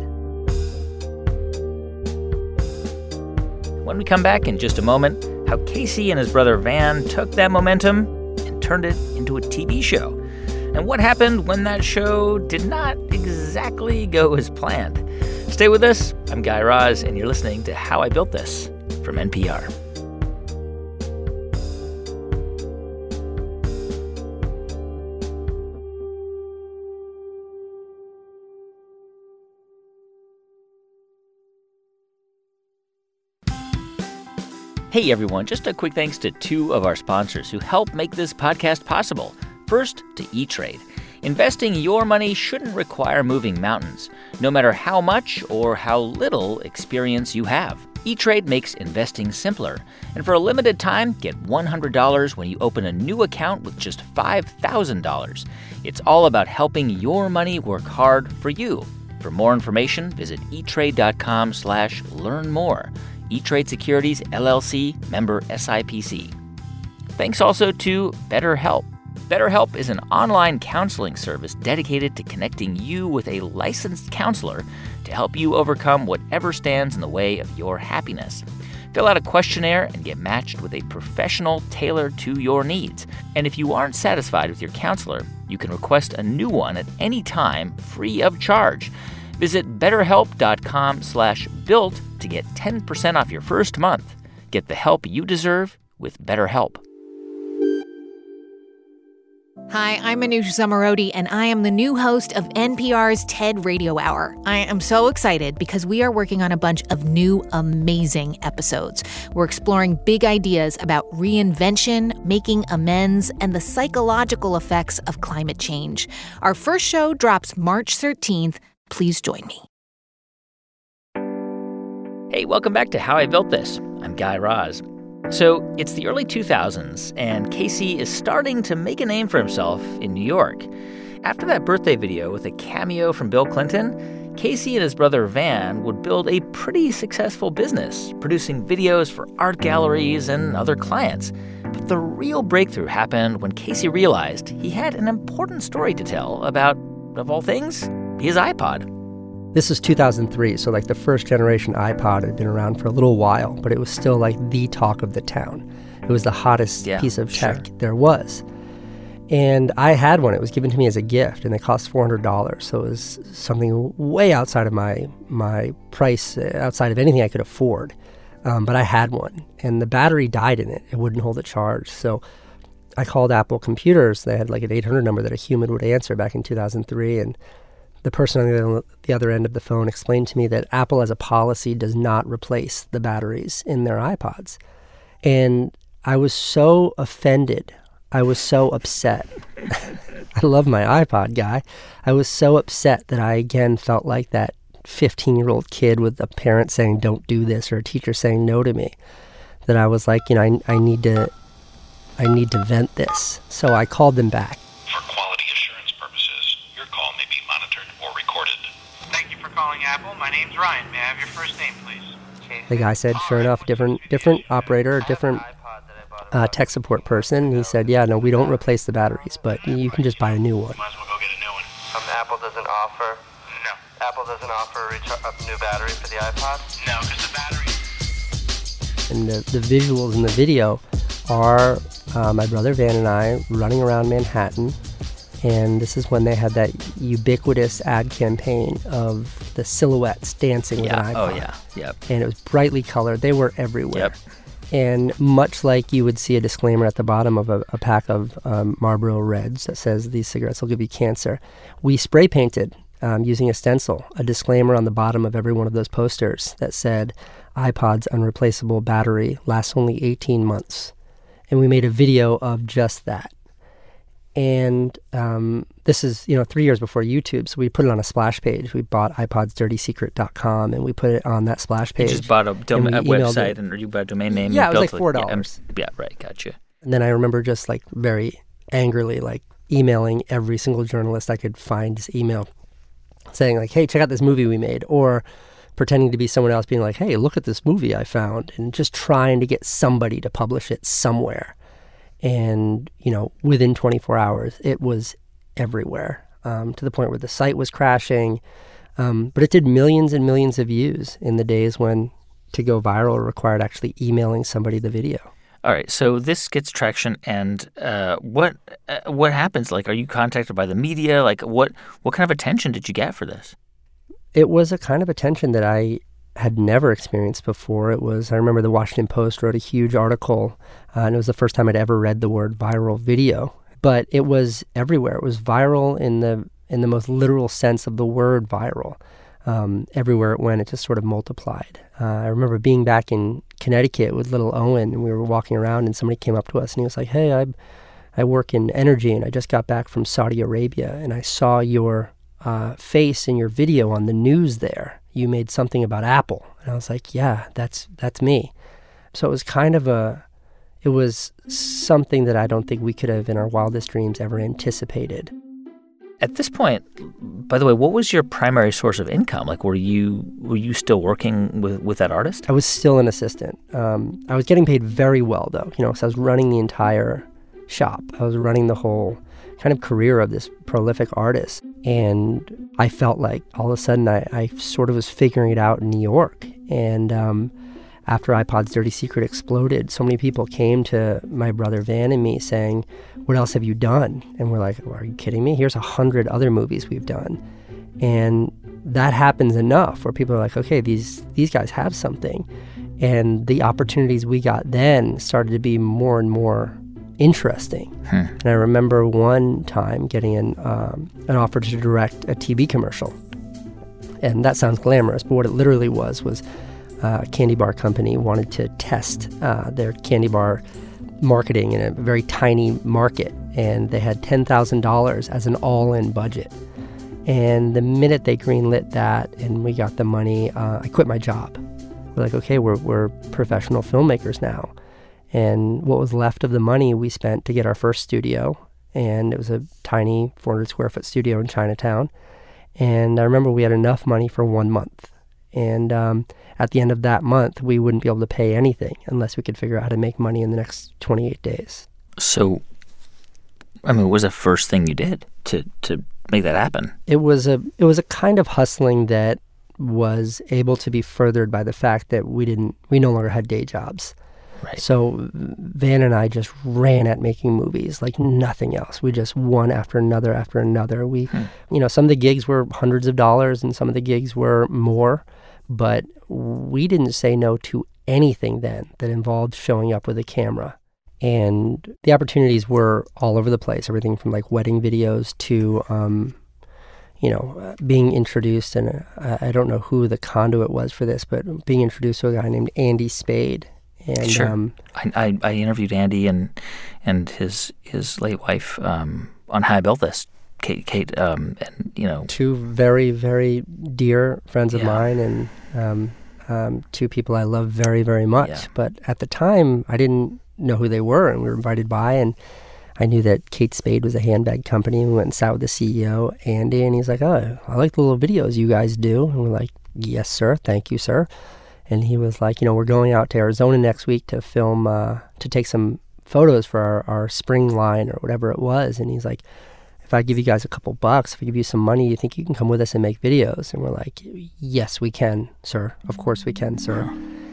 When we come back in just a moment, how Casey and his brother Van took that momentum and turned it into a T V show. And what happened when that show did not exactly go as planned. Stay with us. I'm Guy Raz, and you're listening to How I Built This from N P R. Hey everyone, just a quick thanks to two of our sponsors who help make this podcast possible. First, to E-Trade. Investing your money shouldn't require moving mountains, no matter how much or how little experience you have. E-Trade makes investing simpler. And for a limited time, get one hundred dollars when you open a new account with just five thousand dollars. It's all about helping your money work hard for you. For more information, visit etrade.com slash learn more. E-Trade Securities, L L C, member S I P C. Thanks also to BetterHelp. BetterHelp is an online counseling service dedicated to connecting you with a licensed counselor to help you overcome whatever stands in the way of your happiness. Fill out a questionnaire and get matched with a professional tailored to your needs. And if you aren't satisfied with your counselor, you can request a new one at any time, free of charge. Visit betterhelp.com slash built to get ten percent off your first month. Get the help you deserve with BetterHelp. Hi, I'm Manoush Zomorodi, and I am the new host of N P R's TED Radio Hour. I am so excited because we are working on a bunch of new, amazing episodes. We're exploring big ideas about reinvention, making amends, and the psychological effects of climate change. Our first show drops March thirteenth. Please join me. Hey, welcome back to How I Built This. I'm Guy Raz. So it's the early two thousands, and Casey is starting to make a name for himself in New York. After that birthday video with a cameo from Bill Clinton, Casey and his brother Van would build a pretty successful business, producing videos for art galleries and other clients. But the real breakthrough happened when Casey realized he had an important story to tell about, of all things, his iPod. This is two thousand three, so like the first generation iPod had been around for a little while, but it was still like the talk of the town. It was the hottest yeah, piece of tech sure. there was. And I had one. It was given to me as a gift, and it cost four hundred dollars. So it was something way outside of my my price, outside of anything I could afford. Um, but I had one, and the battery died in it. It wouldn't hold a charge. So I called Apple Computers. They had like an eight hundred number that a human would answer back in two thousand three, and the person on the, the other end of the phone explained to me that Apple as a policy does not replace the batteries in their iPods. And I was so offended. I was so upset. I love my iPod guy. I was so upset that I again felt like that fifteen-year-old kid with a parent saying, don't do this, or a teacher saying no to me, that I was like, you know, I, I need to, I need to vent this. So I called them back. For quality assurance purposes, your call may be monitored or recorded. Thank you for calling Apple. My name's Ryan. May I have your first name, please? The guy said, sure enough, different different operator, different uh, tech support person. He said, yeah, no, we don't replace the batteries, but you can just buy a new one. Might as well go get a new one. Um, Apple doesn't offer... No. Apple doesn't offer a, rechar- a new battery for the iPod? No, because the battery... And the, the visuals in the video are uh, my brother Van and I running around Manhattan. And this is when they had that ubiquitous ad campaign of the silhouettes dancing with Yeah. an iPod. Oh, yeah. Yep. And it was brightly colored. They were everywhere. Yep. And much like you would see a disclaimer at the bottom of a, a pack of um, Marlboro Reds that says these cigarettes will give you cancer, we spray painted um, using a stencil a disclaimer on the bottom of every one of those posters that said iPod's unreplaceable battery lasts only eighteen months. And we made a video of just that. And um, this is, you know, three years before YouTube, so we put it on a splash page. We bought i pods dirty secret dot com, and we put it on that splash page. You just bought a, dom- and a we emailed website, it. and or you bought a domain name. Yeah, and it was built like four dollars. Yeah, yeah, right, gotcha. And then I remember just like very angrily, like emailing every single journalist I could find, just email saying like, hey, check out this movie we made, or pretending to be someone else being like, hey, look at this movie I found, and just trying to get somebody to publish it somewhere. And, you know, within twenty-four hours, it was everywhere, um, to the point where the site was crashing. Um, but it did millions and millions of views in the days when to go viral required actually emailing somebody the video. All right, so this gets traction, and uh, what uh, what happens? Like, are you contacted by the media? Like, what what kind of attention did you get for this? It was a kind of attention that I had never experienced before. It was, I remember the Washington Post wrote a huge article, uh, and it was the first time I'd ever read the word viral video. But it was everywhere. It was viral in the in the most literal sense of the word viral. Um, everywhere it went, it just sort of multiplied. Uh, I remember being back in Connecticut with little Owen, and we were walking around, and somebody came up to us, and he was like, hey, I I work in energy, and I just got back from Saudi Arabia, and I saw your uh, face in your video on the news there. You made something about Apple. And I was like, yeah, that's that's me. So it was kind of a, it was something that I don't think we could have in our wildest dreams ever anticipated. At this point, by the way, what was your primary source of income? Like, were you were you still working with, with that artist? I was still an assistant. Um, I was getting paid very well, though, you know, because I was running the entire shop. I was running the whole kind of career of this prolific artist. And I felt like all of a sudden I, I sort of was figuring it out in New York. And um, after iPod's Dirty Secret exploded, so many people came to my brother Van and me saying, what else have you done? And we're like, well, are you kidding me? Here's a hundred other movies we've done. And that happens enough where people are like, okay, these these guys have something. And the opportunities we got then started to be more and more interesting. Hmm. And I remember one time getting an, um, an offer to direct a T V commercial. And that sounds glamorous, but what it literally was was uh, a candy bar company wanted to test uh, their candy bar marketing in a very tiny market. And they had ten thousand dollars as an all-in budget. And the minute they greenlit that and we got the money, uh, I quit my job. We're like, okay, we're we're professional filmmakers now. And what was left of the money we spent to get our first studio, and it was a tiny four hundred square foot studio in Chinatown. And I remember we had enough money for one month. And um, at the end of that month, we wouldn't be able to pay anything unless we could figure out how to make money in the next twenty-eight days. So, I mean, what was the first thing you did to, to make that happen? It was a it was a kind of hustling that was able to be furthered by the fact that we didn't we no longer had day jobs. Right. So Van and I just ran at making movies like nothing else. We just one after another after another. We, hmm. you know, some of the gigs were hundreds of dollars and some of the gigs were more, but we didn't say no to anything then that involved showing up with a camera. And the opportunities were all over the place, everything from like wedding videos to, um, you know, uh, being introduced, and uh, I don't know who the conduit was for this, but being introduced to a guy named Andy Spade. And, sure. Um, I, I I interviewed Andy and and his his late wife um, on how I built this, Kate. Kate, um, and you know, two very very dear friends of yeah. mine, and um, um, two people I love very very much. Yeah. But at the time, I didn't know who they were, and we were invited by, and I knew that Kate Spade was a handbag company. We went and sat with the C E O, Andy, and he's like, "Oh, I like the little videos you guys do." And we're like, "Yes, sir. Thank you, sir." And he was like, you know, we're going out to Arizona next week to film, uh, to take some photos for our, our spring line or whatever it was. And he's like, if I give you guys a couple bucks, if I give you some money, you think you can come with us and make videos? And we're like, yes, we can, sir. Of course we can, sir.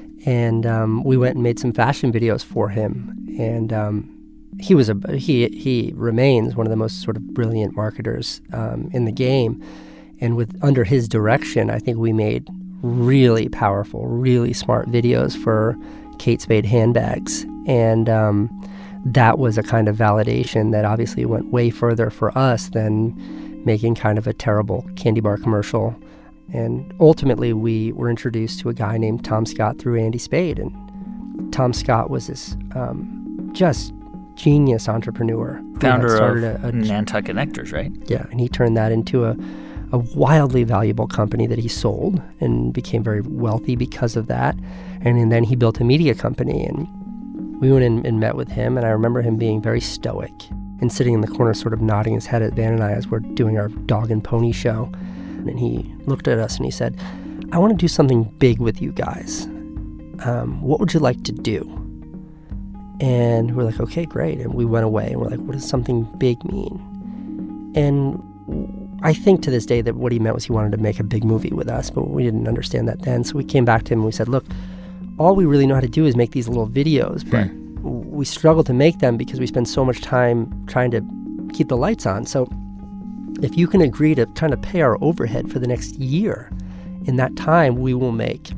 And um, we went and made some fashion videos for him. And um, he was a he he remains one of the most sort of brilliant marketers um, in the game. And with under his direction, I think we made really powerful, really smart videos for Kate Spade handbags. And um, that was a kind of validation that obviously went way further for us than making kind of a terrible candy bar commercial. And ultimately, we were introduced to a guy named Tom Scott through Andy Spade. And Tom Scott was this um, just genius entrepreneur. Founder of a, a, Nantucket Nectars, right? Yeah, and he turned that into a a wildly valuable company that he sold and became very wealthy because of that. And, and then he built a media company, and we went in and met with him, and I remember him being very stoic and sitting in the corner sort of nodding his head at Van and I as we're doing our dog and pony show. And he looked at us and he said, I want to do something big with you guys. Um, what would you like to do? And we're like, okay, great. And we went away and we're like, what does something big mean? And I think to this day that what he meant was he wanted to make a big movie with us, but we didn't understand that then. So we came back to him and we said, look, all we really know how to do is make these little videos, but hmm. we struggle to make them because we spend so much time trying to keep the lights on. So if you can agree to kind of pay our overhead for the next year, in that time we will make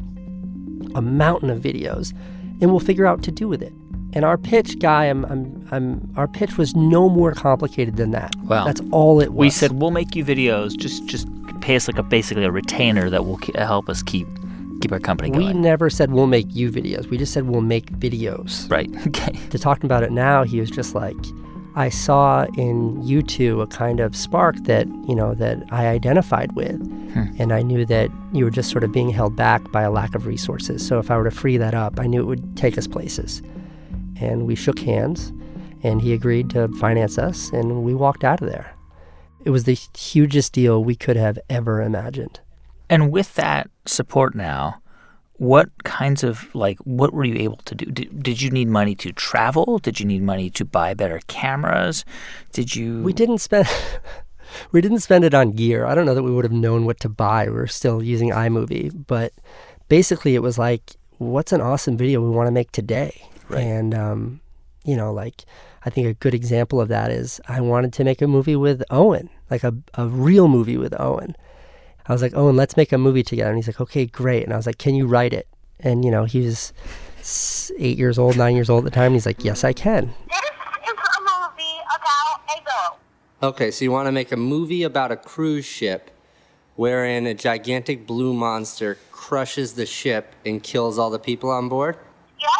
a mountain of videos and we'll figure out what to do with it. And our pitch, Guy, I'm, I'm, I'm, our pitch was no more complicated than that. Wow. That's all it was. We said, we'll make you videos. Just just pay us like a basically a retainer that will ke- help us keep keep our company going. We never said, we'll make you videos. We just said, we'll make videos. Right. Okay. To talk about it now, he was just like, I saw in you two a kind of spark that, you know, that I identified with. Hmm. And I knew that you were just sort of being held back by a lack of resources. So if I were to free that up, I knew it would take us places. And we shook hands, and he agreed to finance us, and we walked out of there. It was the hugest deal we could have ever imagined. And with that support now, what kinds of, like, what were you able to do? Did, did you need money to travel? Did you need money to buy better cameras? Did you... We didn't spend... we didn't spend it on gear. I don't know that we would have known what to buy. We were still using iMovie. But basically, it was like, what's an awesome video we want to make today? Right. And, um, you know, like, I think a good example of that is I wanted to make a movie with Owen, like a, a real movie with Owen. I was like, Owen, let's make a movie together. And he's like, okay, great. And I was like, can you write it? And, you know, he was eight years old, nine years old at the time. And he's like, yes, I can. This is a movie about a boat. Okay, so you want to make a movie about a cruise ship wherein a gigantic blue monster crushes the ship and kills all the people on board? Yep.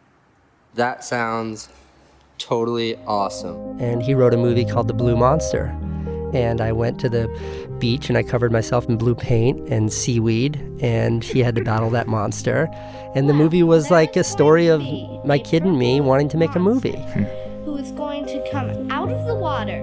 That sounds totally awesome. And he wrote a movie called The Blue Monster. And I went to the beach and I covered myself in blue paint and seaweed, and he had to battle that monster. And the movie was like a story of my kid and me wanting to make a movie. Who is going to come out of the water,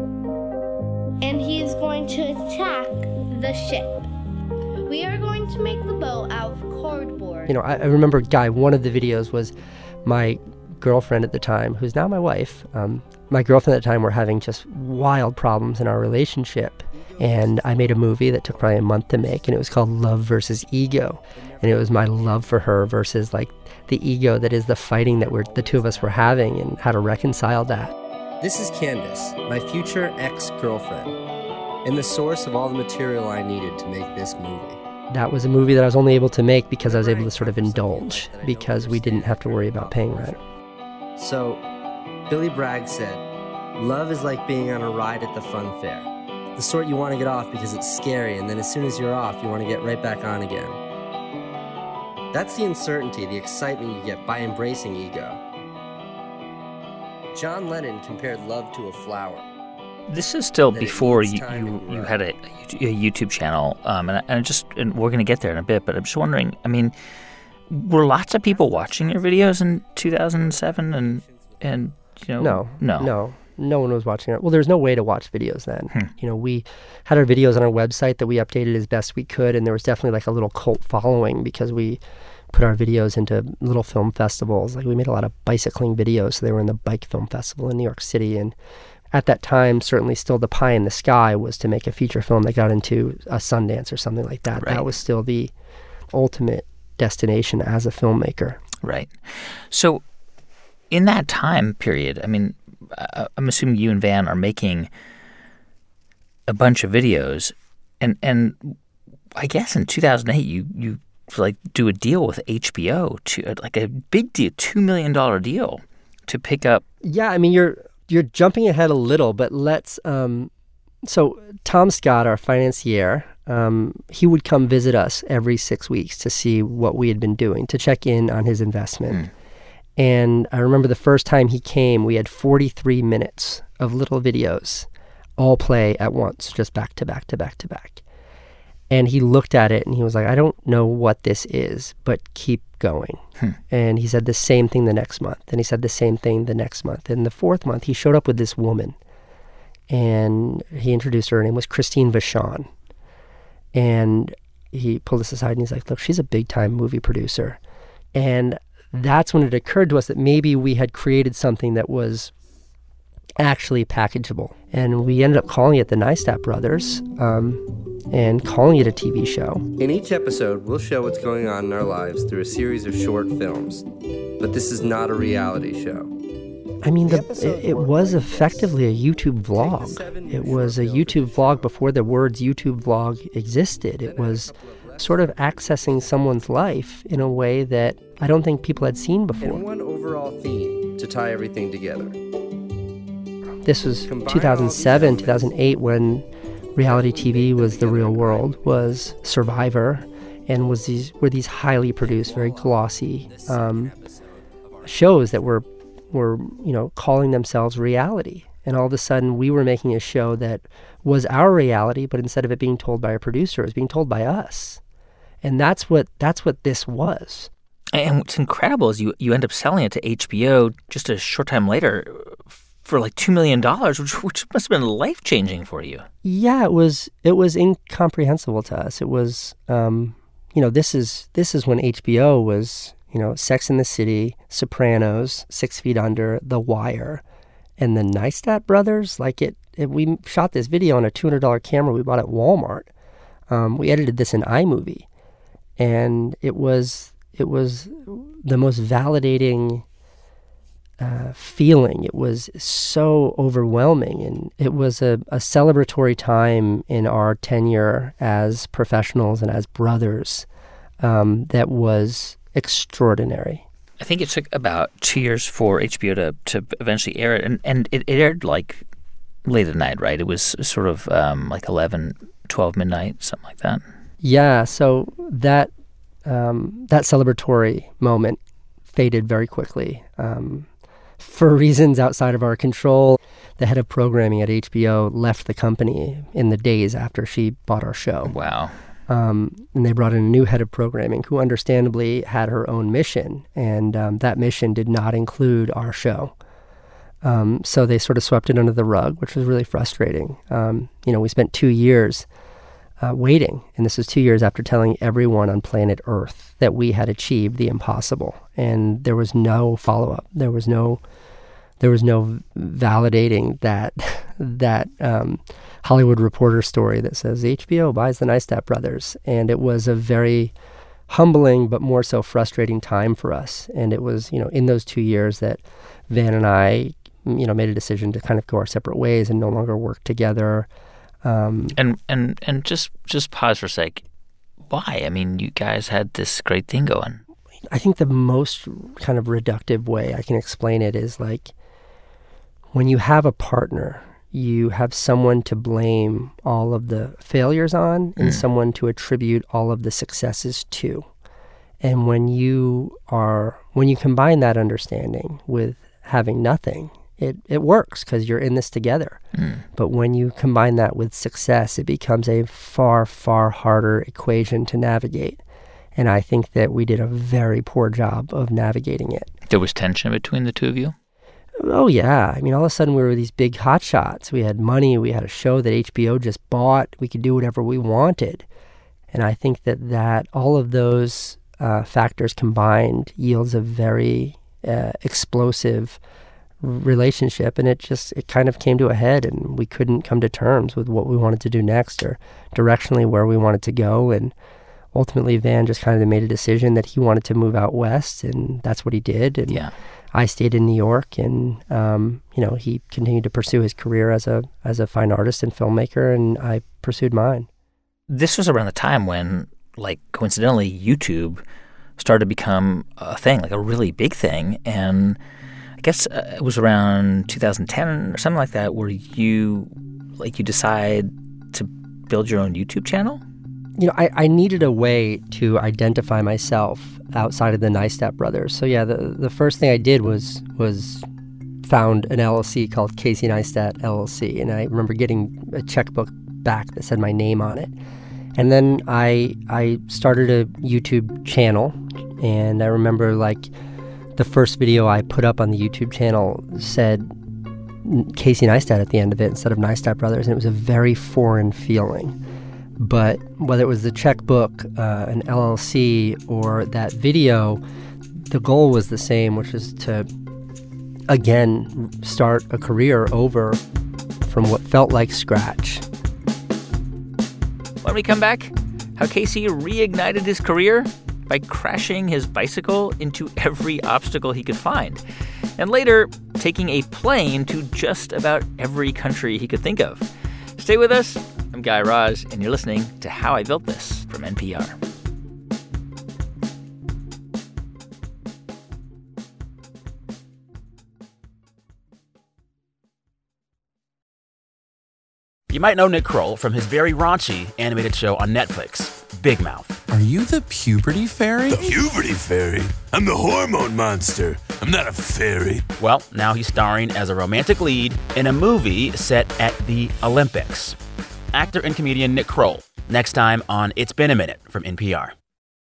and he is going to attack the ship. We are going to make the boat out of cardboard. You know, I, I remember, Guy, one of the videos was my girlfriend at the time, who's now my wife. Um, my girlfriend at the time were having just wild problems in our relationship. And I made a movie that took probably a month to make, and it was called Love versus Ego. And it was my love for her versus like the ego that is the fighting that we're, the two of us were having, and how to reconcile that. This is Candace, my future ex-girlfriend, and the source of all the material I needed to make this movie. That was a movie that I was only able to make because I was able to sort of indulge, because we didn't have to worry about paying rent. So, Billy Bragg said, love is like being on a ride at the fun fair. The sort you want to get off because it's scary, and then as soon as you're off, you want to get right back on again. That's the uncertainty, the excitement you get by embracing ego. John Lennon compared love to a flower. This is still before you, you, you had a, a YouTube channel, um, and, I, and I just and we're going to get there in a bit, but I'm just wondering, I mean, were lots of people watching your videos in two thousand seven and, and you know? No, no. No, no one was watching it. Well, there's no way to watch videos then. Hmm. You know, we had our videos on our website that we updated as best we could, and there was definitely like a little cult following because we put our videos into little film festivals. Like we made a lot of bicycling videos, so they were in the Bike Film Festival in New York City, and at that time, certainly still the pie in the sky was to make a feature film that got into a Sundance or something like that. Right. That was still the ultimate destination as a filmmaker. Right. So in that time period, I mean, I'm assuming you and Van are making a bunch of videos, and and I guess in two thousand eight you you like do a deal with H B O, to like a big deal, two million dollar deal to pick up. Yeah, I mean you're you're jumping ahead a little, but let's. Um, so Tom Scott, our financier, um, he would come visit us every six weeks to see what we had been doing, to check in on his investment. Mm. And I remember the first time he came, we had forty-three minutes of little videos, all play at once, just back to back to back to back. And he looked at it and he was like, I don't know what this is, but keep going. Hmm. And he said the same thing the next month. And he said the same thing the next month. And the fourth month, he showed up with this woman. And he introduced her. Her name was Christine Vachon. And he pulled us aside and he's like, look, she's a big-time movie producer. And that's when it occurred to us that maybe we had created something that was actually packageable. And we ended up calling it the Neistat Brothers, um, and calling it a T V show. In each episode, we'll show what's going on in our lives through a series of short films. But this is not a reality show. I mean, the, it, it was effectively a YouTube vlog. It was a YouTube vlog before the words YouTube vlog existed. It was sort of accessing someone's life in a way that I don't think people had seen before. And one overall theme to tie everything together. This was two thousand seven, two thousand eight, when reality T V was the real world, was Survivor, and was these were these highly produced, very glossy um, shows that were were you know calling themselves reality. And all of a sudden, we were making a show that was our reality, but instead of it being told by a producer, it was being told by us. And that's what that's what this was. And what's incredible is you you end up selling it to H B O just a short time later for like two million dollars, which, which must have been life-changing for you. Yeah, it was it was incomprehensible to us. It was, um, you know, this is this is when H B O was, you know, Sex and the City, Sopranos, Six Feet Under, The Wire, and the Neistat Brothers. Like it, it we shot this video on a two hundred dollars camera we bought at Walmart. Um, we edited this in iMovie, and it was it was the most validating Uh, feeling. It was so overwhelming, and it was a, a celebratory time in our tenure as professionals and as brothers um, that was extraordinary. I think it took about two years for H B O to, to eventually air it, and, and it, it aired like late at night, right? It was sort of um, like eleven, twelve midnight, something like that. Yeah, so that um, that celebratory moment faded very quickly. Um, For reasons outside of our control, the head of programming at H B O left the company in the days after she bought our show. Wow. Um, and they brought in a new head of programming who understandably had her own mission, and um, that mission did not include our show. Um, so they sort of swept it under the rug, which was really frustrating. Um, you know, we spent two years uh, waiting, and this was two years after telling everyone on planet Earth that we had achieved the impossible, and there was no follow-up. There was no there was no validating that that um, Hollywood Reporter story that says H B O buys the Neistat brothers. And it was a very humbling but more so frustrating time for us. And it was, you know, in those two years that Van and I, you know, made a decision to kind of go our separate ways and no longer work together. Um, and and and just just pause for a sec. Why? I mean, you guys had this great thing going. I think the most kind of reductive way I can explain it is like when you have a partner, you have someone to blame all of the failures on and mm. someone to attribute all of the successes to. And when you are, when you combine that understanding with having nothing, it, it works because you're in this together. Mm. But when you combine that with success, it becomes a far, far harder equation to navigate. And I think that we did a very poor job of navigating it. There was tension between the two of you? Oh, yeah. I mean, all of a sudden we were these big hotshots. We had money. We had a show that H B O just bought. We could do whatever we wanted. And I think that, that all of those uh, factors combined yields a very uh, explosive relationship. And it just, it kind of came to a head and we couldn't come to terms with what we wanted to do next or directionally where we wanted to go. And ultimately, Van just kind of made a decision that he wanted to move out west, and that's what he did. And yeah. I stayed in New York, and um, you know, he continued to pursue his career as a as a fine artist and filmmaker, and I pursued mine. This was around the time when, like, coincidentally, YouTube started to become a thing, like a really big thing, and I guess uh, it was around two thousand ten or something like that, where you, like, you decide to build your own YouTube channel. You know, I, I needed a way to identify myself outside of the Neistat brothers. So yeah, the the first thing I did was was found an L L C called Casey Neistat L L C, and I remember getting a checkbook back that said my name on it. And then I I started a YouTube channel, and I remember like the first video I put up on the YouTube channel said Casey Neistat at the end of it instead of Neistat brothers, and it was a very foreign feeling. But whether it was the checkbook, uh, an L L C, or that video, the goal was the same, which is to, again, start a career over from what felt like scratch. When we come back, how Casey reignited his career by crashing his bicycle into every obstacle he could find, and later taking a plane to just about every country he could think of. Stay with us. I'm Guy Raz, and you're listening to How I Built This from N P R. You might know Nick Kroll from his very raunchy animated show on Netflix, Big Mouth. Are you the puberty fairy? The puberty fairy? I'm the hormone monster. I'm not a fairy. Well, now he's starring as a romantic lead in a movie set at the Olympics. Actor and comedian Nick Kroll, next time on It's Been a Minute from N P R.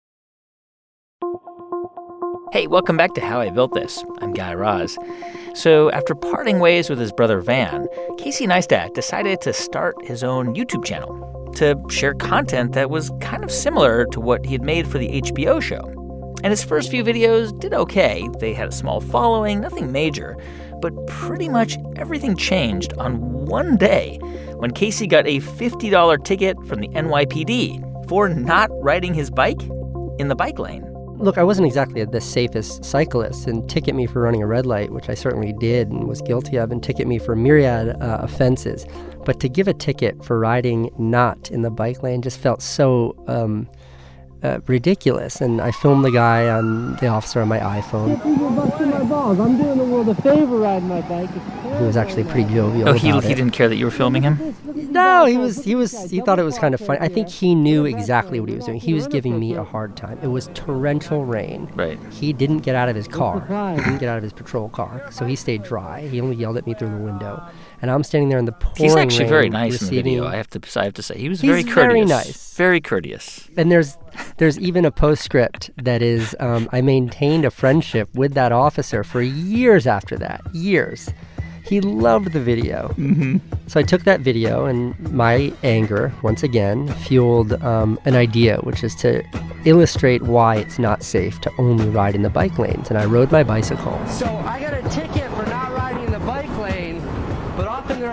Hey, welcome back to How I Built This. I'm Guy Raz. So after parting ways with his brother Van, Casey Neistat decided to start his own YouTube channel to share content that was kind of similar to what he had made for the H B O show. And his first few videos did okay. They had a small following, nothing major. But pretty much everything changed on one day when Casey got a fifty dollars ticket from the N Y P D for not riding his bike in the bike lane. Look, I wasn't exactly the safest cyclist, and ticket me for running a red light, which I certainly did and was guilty of, and ticket me for myriad uh, offenses. But to give a ticket for riding not in the bike lane just felt so um, uh, ridiculous. And I filmed the guy on the officer on my iPhone. People busting my balls. I'm doing the world a favor riding my bike. He was actually pretty jovial. Oh, he about he it. didn't care that you were filming him? No, he was he was he thought it was kind of funny. I think he knew exactly what he was doing. He was giving me a hard time. It was torrential rain. Right. He didn't get out of his car. He didn't get out of his patrol car, so he stayed dry. He only yelled at me through the window. And I'm standing there in the pouring rain. He's actually rain, very nice receiving... in the video. I have to I have to say he was He's very courteous. very nice. Very courteous. And there's there's even a postscript that is um, I maintained a friendship with that officer for years after that. Years. He loved the video. Mm-hmm. So I took that video, and my anger, once again, fueled um, an idea, which is to illustrate why it's not safe to only ride in the bike lanes. And I rode my bicycle. So I got a ticket for not riding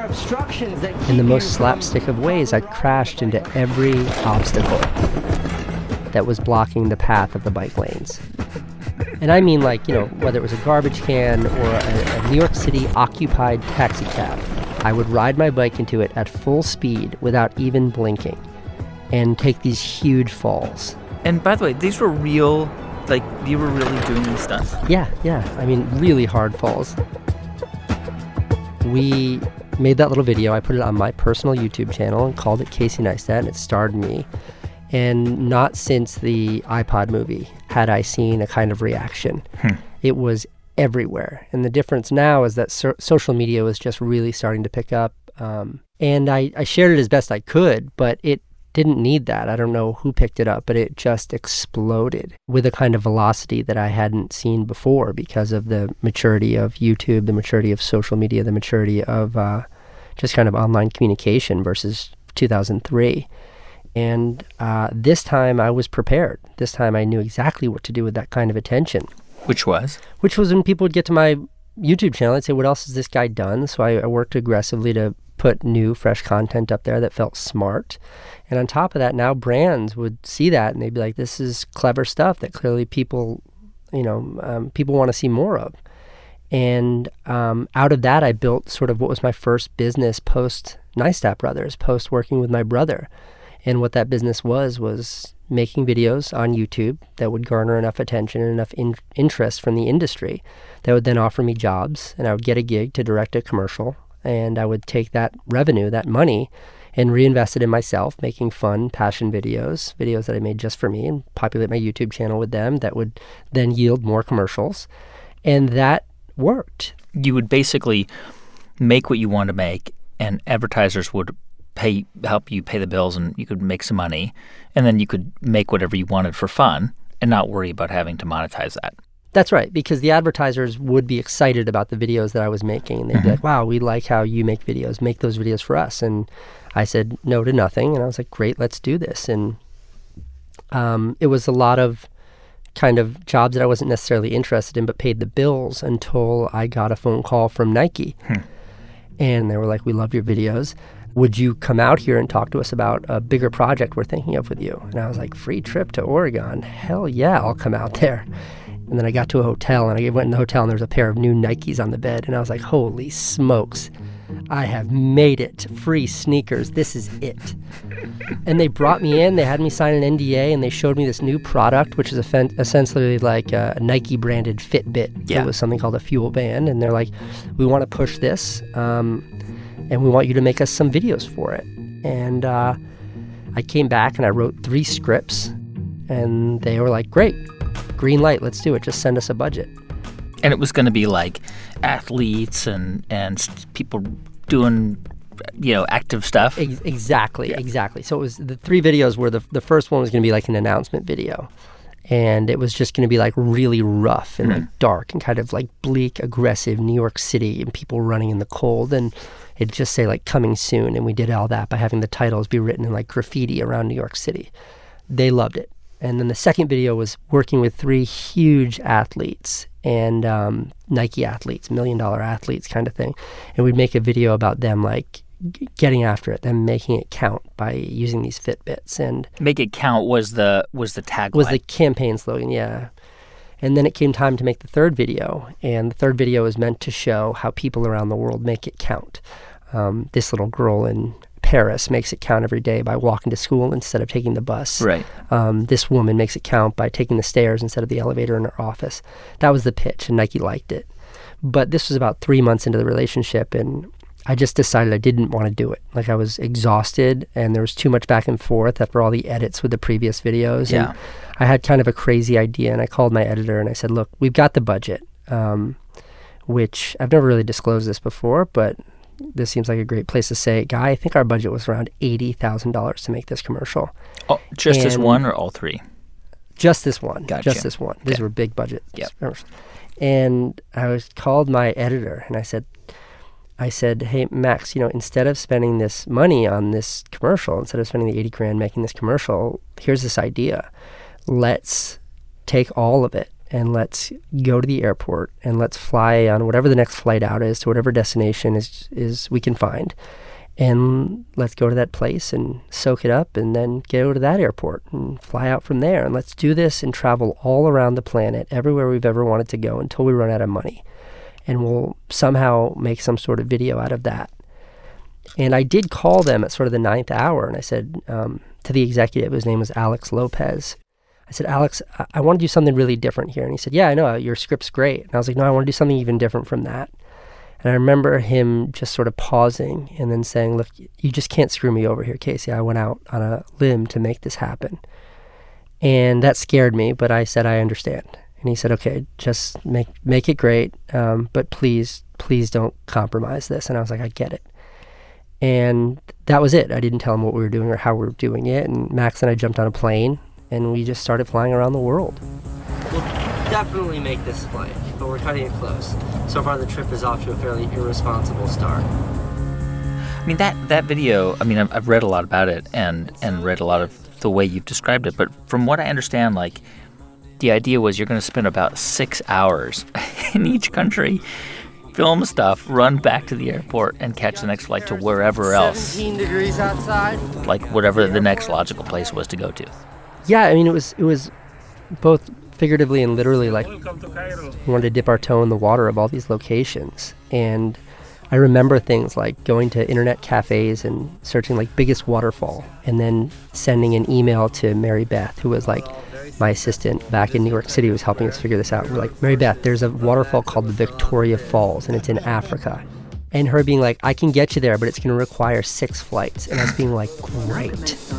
are obstructions that keep In the you most from- slapstick of ways, I crashed into every obstacle that was blocking the path of the bike lanes. And I mean, like, you know, whether it was a garbage can or a, a New York City occupied taxi cab, I would ride my bike into it at full speed without even blinking and take these huge falls. And by the way, these were real, like, you were really doing these stunts? Yeah, yeah. I mean, really hard falls. We made that little video. I put it on my personal YouTube channel and called it Casey Neistat, and it starred me. And not since the iPod movie had I seen a kind of reaction. Hmm. It was everywhere. And the difference now is that so- social media was just really starting to pick up. Um, and I, I shared it as best I could, but it didn't need that. I don't know who picked it up, but it just exploded with a kind of velocity that I hadn't seen before because of the maturity of YouTube, the maturity of social media, the maturity of uh, just kind of online communication versus two thousand three. And uh, this time I was prepared. This time I knew exactly what to do with that kind of attention. Which was? Which was when people would get to my YouTube channel, I'd say, what else has this guy done? So I, I worked aggressively to put new, fresh content up there that felt smart. And on top of that, now brands would see that and they'd be like, this is clever stuff that clearly people, you know, um, people want to see more of. And um, out of that, I built sort of what was my first business post Neistat Brothers, post working with my brother. And what that business was, was making videos on YouTube that would garner enough attention and enough in- interest from the industry that would then offer me jobs. And I would get a gig to direct a commercial. And I would take that revenue, that money, and reinvest it in myself, making fun, passion videos, videos that I made just for me, and populate my YouTube channel with them that would then yield more commercials. And that worked. You would basically make what you wanted to make, and advertisers would pay, help you pay the bills, and you could make some money, and then you could make whatever you wanted for fun and not worry about having to monetize that. That's right, because the advertisers would be excited about the videos that I was making, and they'd mm-hmm. be like, wow, we like how you make videos. Make those videos for us. And I said no to nothing, and I was like, great, let's do this. And um, it was a lot of kind of jobs that I wasn't necessarily interested in but paid the bills until I got a phone call from Nike. Hmm. And they were like, we love your videos. Would you come out here and talk to us about a bigger project we're thinking of with you? And I was like, free trip to Oregon? Hell yeah, I'll come out there. And then I got to a hotel, and I went in the hotel, and there was a pair of new Nikes on the bed. And I was like, holy smokes, I have made it. Free sneakers. This is it. And they brought me in. They had me sign an N D A, and they showed me this new product, which is essentially like a Nike-branded Fitbit. Yeah. It was something called a Fuel Band. And they're like, we want to push this, um, and we want you to make us some videos for it. And uh, I came back, and I wrote three scripts. And they were like, great. Green light, let's do it. Just send us a budget. And it was going to be like athletes and, and people doing, you know, active stuff. Ex- exactly, yeah. exactly. So it was the three videos were the the first one was going to be like an announcement video. And it was just going to be like really rough and mm-hmm. like dark and kind of like bleak, aggressive New York City and people running in the cold. And it'd just say like coming soon. And we did all that by having the titles be written in like graffiti around New York City. They loved it. And then the second video was working with three huge athletes and um, Nike athletes, million dollar athletes kind of thing. And we'd make a video about them like g- getting after it, them making it count by using these Fitbits. And Make it count was the was the tagline. Was the campaign slogan, yeah. And then it came time to make the third video. And the third video is meant to show how people around the world make it count. Um, this little girl in Paris makes it count every day by walking to school instead of taking the bus. Right. Um, this woman makes it count by taking the stairs instead of the elevator in her office. That was the pitch, and Nike liked it. But this was about three months into the relationship, and I just decided I didn't want to do it. Like, I was exhausted, and there was too much back and forth after all the edits with the previous videos. Yeah. And I had kind of a crazy idea, and I called my editor, and I said, look, we've got the budget, um, which I've never really disclosed this before, but this seems like a great place to say it. Guy, I think our budget was around eighty thousand dollars to make this commercial. Oh, just and this one or all three? Just this one. Gotcha. Just this one. These okay. were big budget yep. commercials. And I was called my editor, and I said, I said, hey, Max, you know, instead of spending this money on this commercial, instead of spending the eighty grand making this commercial, here's this idea. Let's take all of it and let's go to the airport and let's fly on whatever the next flight out is to whatever destination is is we can find. And let's go to that place and soak it up and then go to that airport and fly out from there. And let's do this and travel all around the planet, everywhere we've ever wanted to go until we run out of money. And we'll somehow make some sort of video out of that. And I did call them at sort of the ninth hour. And I said um, to the executive, his name was Alex Lopez. I said, Alex, I, I want to do something really different here. And he said, yeah, I know, your script's great. And I was like, no, I want to do something even different from that. And I remember him just sort of pausing and then saying, look, you just can't screw me over here, Casey. I went out on a limb to make this happen. And that scared me, but I said, I understand. And he said, okay, just make make it great, um, but please, please don't compromise this. And I was like, I get it. And that was it. I didn't tell him what we were doing or how we were doing it. And Max and I jumped on a plane, and we just started flying around the world. We'll definitely make this flight, but we're cutting it close. So far, the trip is off to a fairly irresponsible start. I mean, that, that video, I mean, I've, I've read a lot about it and, and read a lot of the way you've described it. But from what I understand, like, the idea was you're going to spend about six hours in each country, film stuff, run back to the airport, and catch the next flight to wherever else. seventeen degrees outside. Like, whatever the next logical place was to go to. Yeah, I mean, it was it was both figuratively and literally, like, we wanted to dip our toe in the water of all these locations. And I remember things like going to internet cafes and searching, like, biggest waterfall, and then sending an email to Mary Beth, who was, like, my assistant back in New York City, who was helping us figure this out. We're like, Mary Beth, there's a waterfall called the Victoria Falls, and it's in Africa. And her being like, I can get you there, but it's going to require six flights. And us being like, great. We're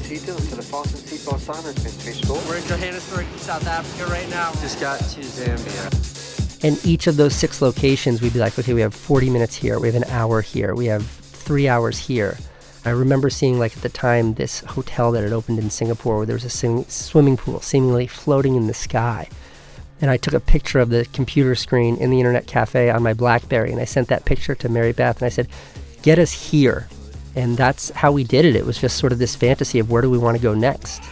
in Johannesburg, South Africa right now. Just got to Zambia. And each of those six locations, we'd be like, okay, we have forty minutes here. We have an hour here. We have three hours here. I remember seeing, like, at the time, this hotel that had opened in Singapore where there was a sing- swimming pool seemingly floating in the sky. And I took a picture of the computer screen in the internet cafe on my BlackBerry, and I sent that picture to Mary Beth, and I said, get us here. And that's how we did it. It was just sort of this fantasy of where do we want to go next.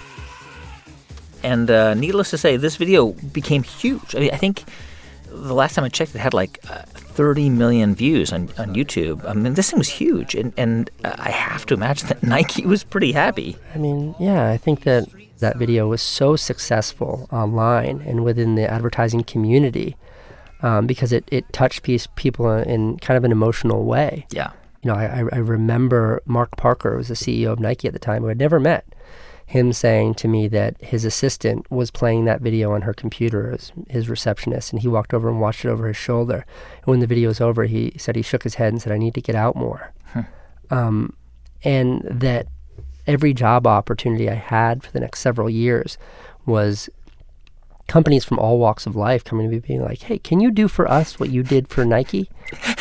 And uh, needless to say, this video became huge. I mean, I think the last time I checked, it had like uh, thirty million views on, on YouTube. I mean, this thing was huge. And, and uh, I have to imagine that Nike was pretty happy. I mean, yeah, I think that that video was so successful online and within the advertising community um, because it, it touched piece, people in kind of an emotional way. Yeah. You know, I, I remember Mark Parker, who was the C E O of Nike at the time, who I'd never met, him saying to me that his assistant was playing that video on her computer as his receptionist, and he walked over and watched it over his shoulder. And when the video was over, he said he shook his head and said, I need to get out more. Hmm. Um, and that every job opportunity I had for the next several years was companies from all walks of life coming to me being like, hey, can you do for us what you did for Nike?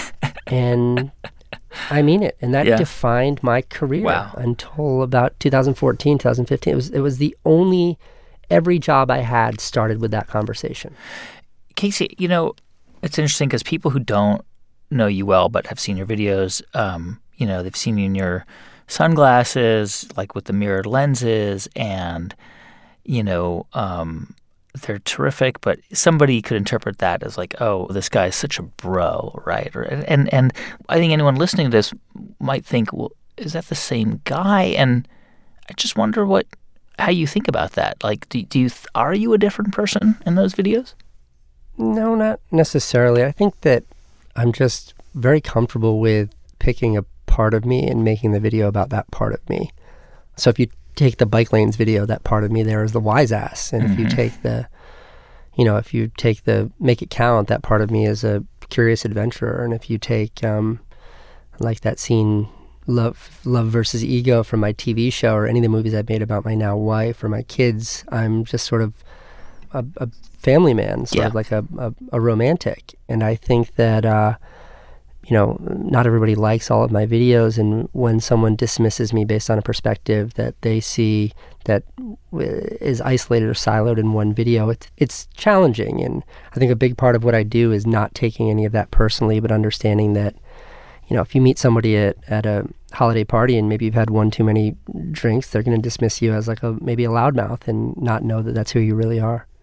And I mean it. And that yeah. defined my career wow. until about two thousand fourteen, two thousand fifteen. It was, it was the only, every job I had started with that conversation. Casey, you know, it's interesting because people who don't know you well but have seen your videos, um, you know, they've seen you in your sunglasses, like with the mirrored lenses, and, you know, um, they're terrific, but somebody could interpret that as like, oh, this guy's such a bro, right? Or, and and I think anyone listening to this might think, well, is that the same guy? And I just wonder what, how you think about that. Like, do, do you, are you a different person in those videos? No, not necessarily. I think that I'm just very comfortable with picking a part of me and making the video about that part of me. So if you take the bike lanes video, that part of me there is the wise ass. And mm-hmm. if you take the, you know, if you take the make it count, that part of me is a curious adventurer. And if you take, um, like that scene, Love Love versus Ego from my T V show, or any of the movies I've made about my now wife or my kids, I'm just sort of a, a family man, sort yeah. of like a, a, a romantic. And I think that, uh, you know, not everybody likes all of my videos, and when someone dismisses me based on a perspective that they see that is isolated or siloed in one video, it's, it's challenging. And I think a big part of what I do is not taking any of that personally, but understanding that, you know, if you meet somebody at, at a holiday party and maybe you've had one too many drinks, they're going to dismiss you as like a maybe a loudmouth and not know that that's who you really are.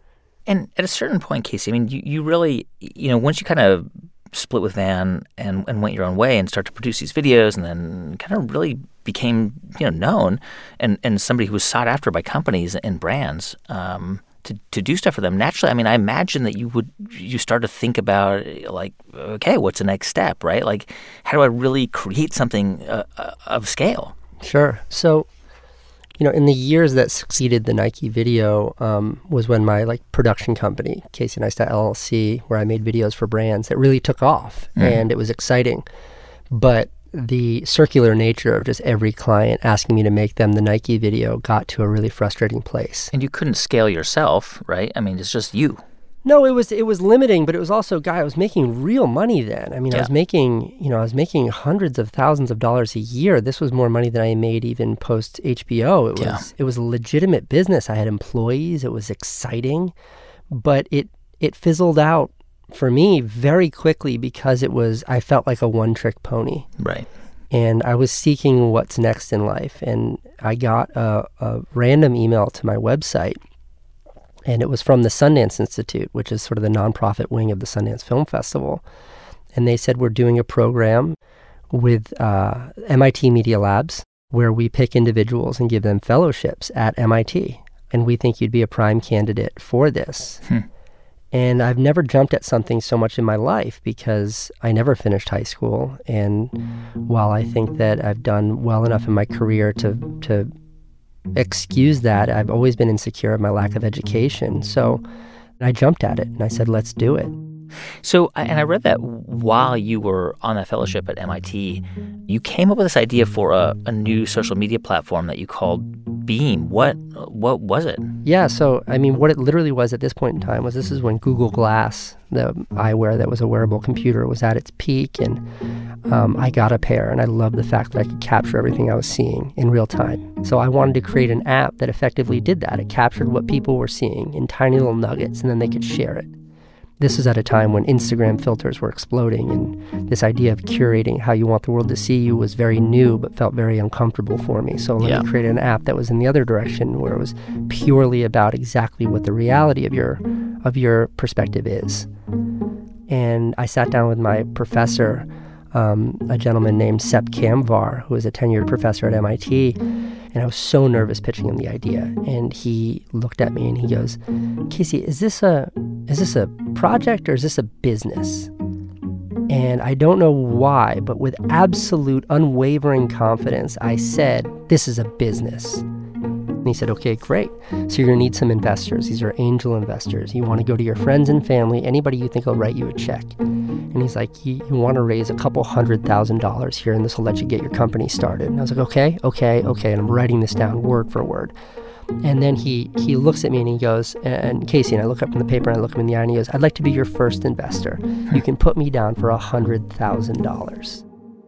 And at a certain point, Casey, I mean, you, you really, you know, once you kind of split with Van and, and went your own way and start to produce these videos and then kind of really became, you know, known and, and somebody who was sought after by companies and brands um, to, to do stuff for them, naturally, I mean, I imagine that you would, you start to think about, like, okay, what's the next step, right? Like, how do I really create something uh, uh, of scale? Sure. So, you know, in the years that succeeded the Nike video um, was when my like production company, Casey Neistat L L C, where I made videos for brands, that really took off mm. and it was exciting. But the circular nature of just every client asking me to make them the Nike video got to a really frustrating place. And you couldn't scale yourself, right? I mean, it's just you. No, it was it was limiting, but it was also, guy, I was making real money then. I mean, yeah. I was making, you know, I was making hundreds of thousands of dollars a year. This was more money than I made even post H B O. It was yeah. it was a legitimate business. I had employees. It was exciting, but it it fizzled out for me very quickly because it was, I felt like a one-trick pony. Right. And I was seeking what's next in life, and I got a, a random email to my website. And it was from the Sundance Institute, which is sort of the nonprofit wing of the Sundance Film Festival. And they said, we're doing a program with uh, M I T Media Labs where we pick individuals and give them fellowships at M I T. And we think you'd be a prime candidate for this. Hmm. And I've never jumped at something so much in my life because I never finished high school. And while I think that I've done well enough in my career to to excuse that, I've always been insecure of my lack of education. So I jumped at it and I said, let's do it. So, and I read that while you were on that fellowship at M I T, you came up with this idea for a, a new social media platform that you called Beam. What what was it? Yeah, so, I mean, what it literally was at this point in time was this is when Google Glass, the eyewear that was a wearable computer, was at its peak. And um, I got a pair, and I loved the fact that I could capture everything I was seeing in real time. So I wanted to create an app that effectively did that. It captured what people were seeing in tiny little nuggets, and then they could share it. This was at a time when Instagram filters were exploding, and this idea of curating how you want the world to see you was very new but felt very uncomfortable for me. So let yeah. me create an app that was in the other direction, where it was purely about exactly what the reality of your of your perspective is. And I sat down with my professor, um, a gentleman named Sepp Kamvar, who was a tenured professor at M I T. And I was so nervous pitching him the idea. And he looked at me and he goes, Casey, is this a is this a project or is this a business? And I don't know why, but with absolute unwavering confidence, I said, this is a business. And he said, okay, great. So you're going to need some investors. These are angel investors. You want to go to your friends and family, anybody you think will write you a check. And he's like, you, you want to raise a couple hundred thousand dollars here, and this will let you get your company started. And I was like, okay, okay, okay. And I'm writing this down word for word. And then he he looks at me and he goes, and Casey, and I look up in the paper and I look him in the eye and he goes, I'd like to be your first investor. You can put me down for one hundred thousand dollars.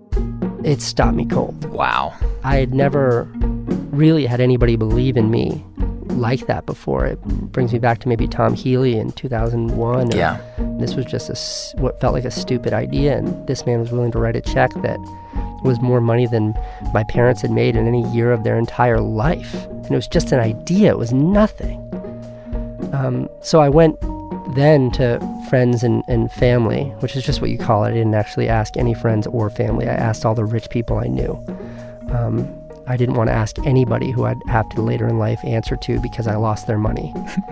It stopped me cold. Wow. I had never really had anybody believe in me like that before. It brings me back to maybe Tom Healy in two thousand one. Yeah. This was just a, what felt like a stupid idea, and this man was willing to write a check that was more money than my parents had made in any year of their entire life. And it was just an idea. It was nothing. Um, so I went then to friends and, and family, which is just what you call it. I didn't actually ask any friends or family. I asked all the rich people I knew. Um, I didn't want to ask anybody who I'd have to later in life answer to because I lost their money.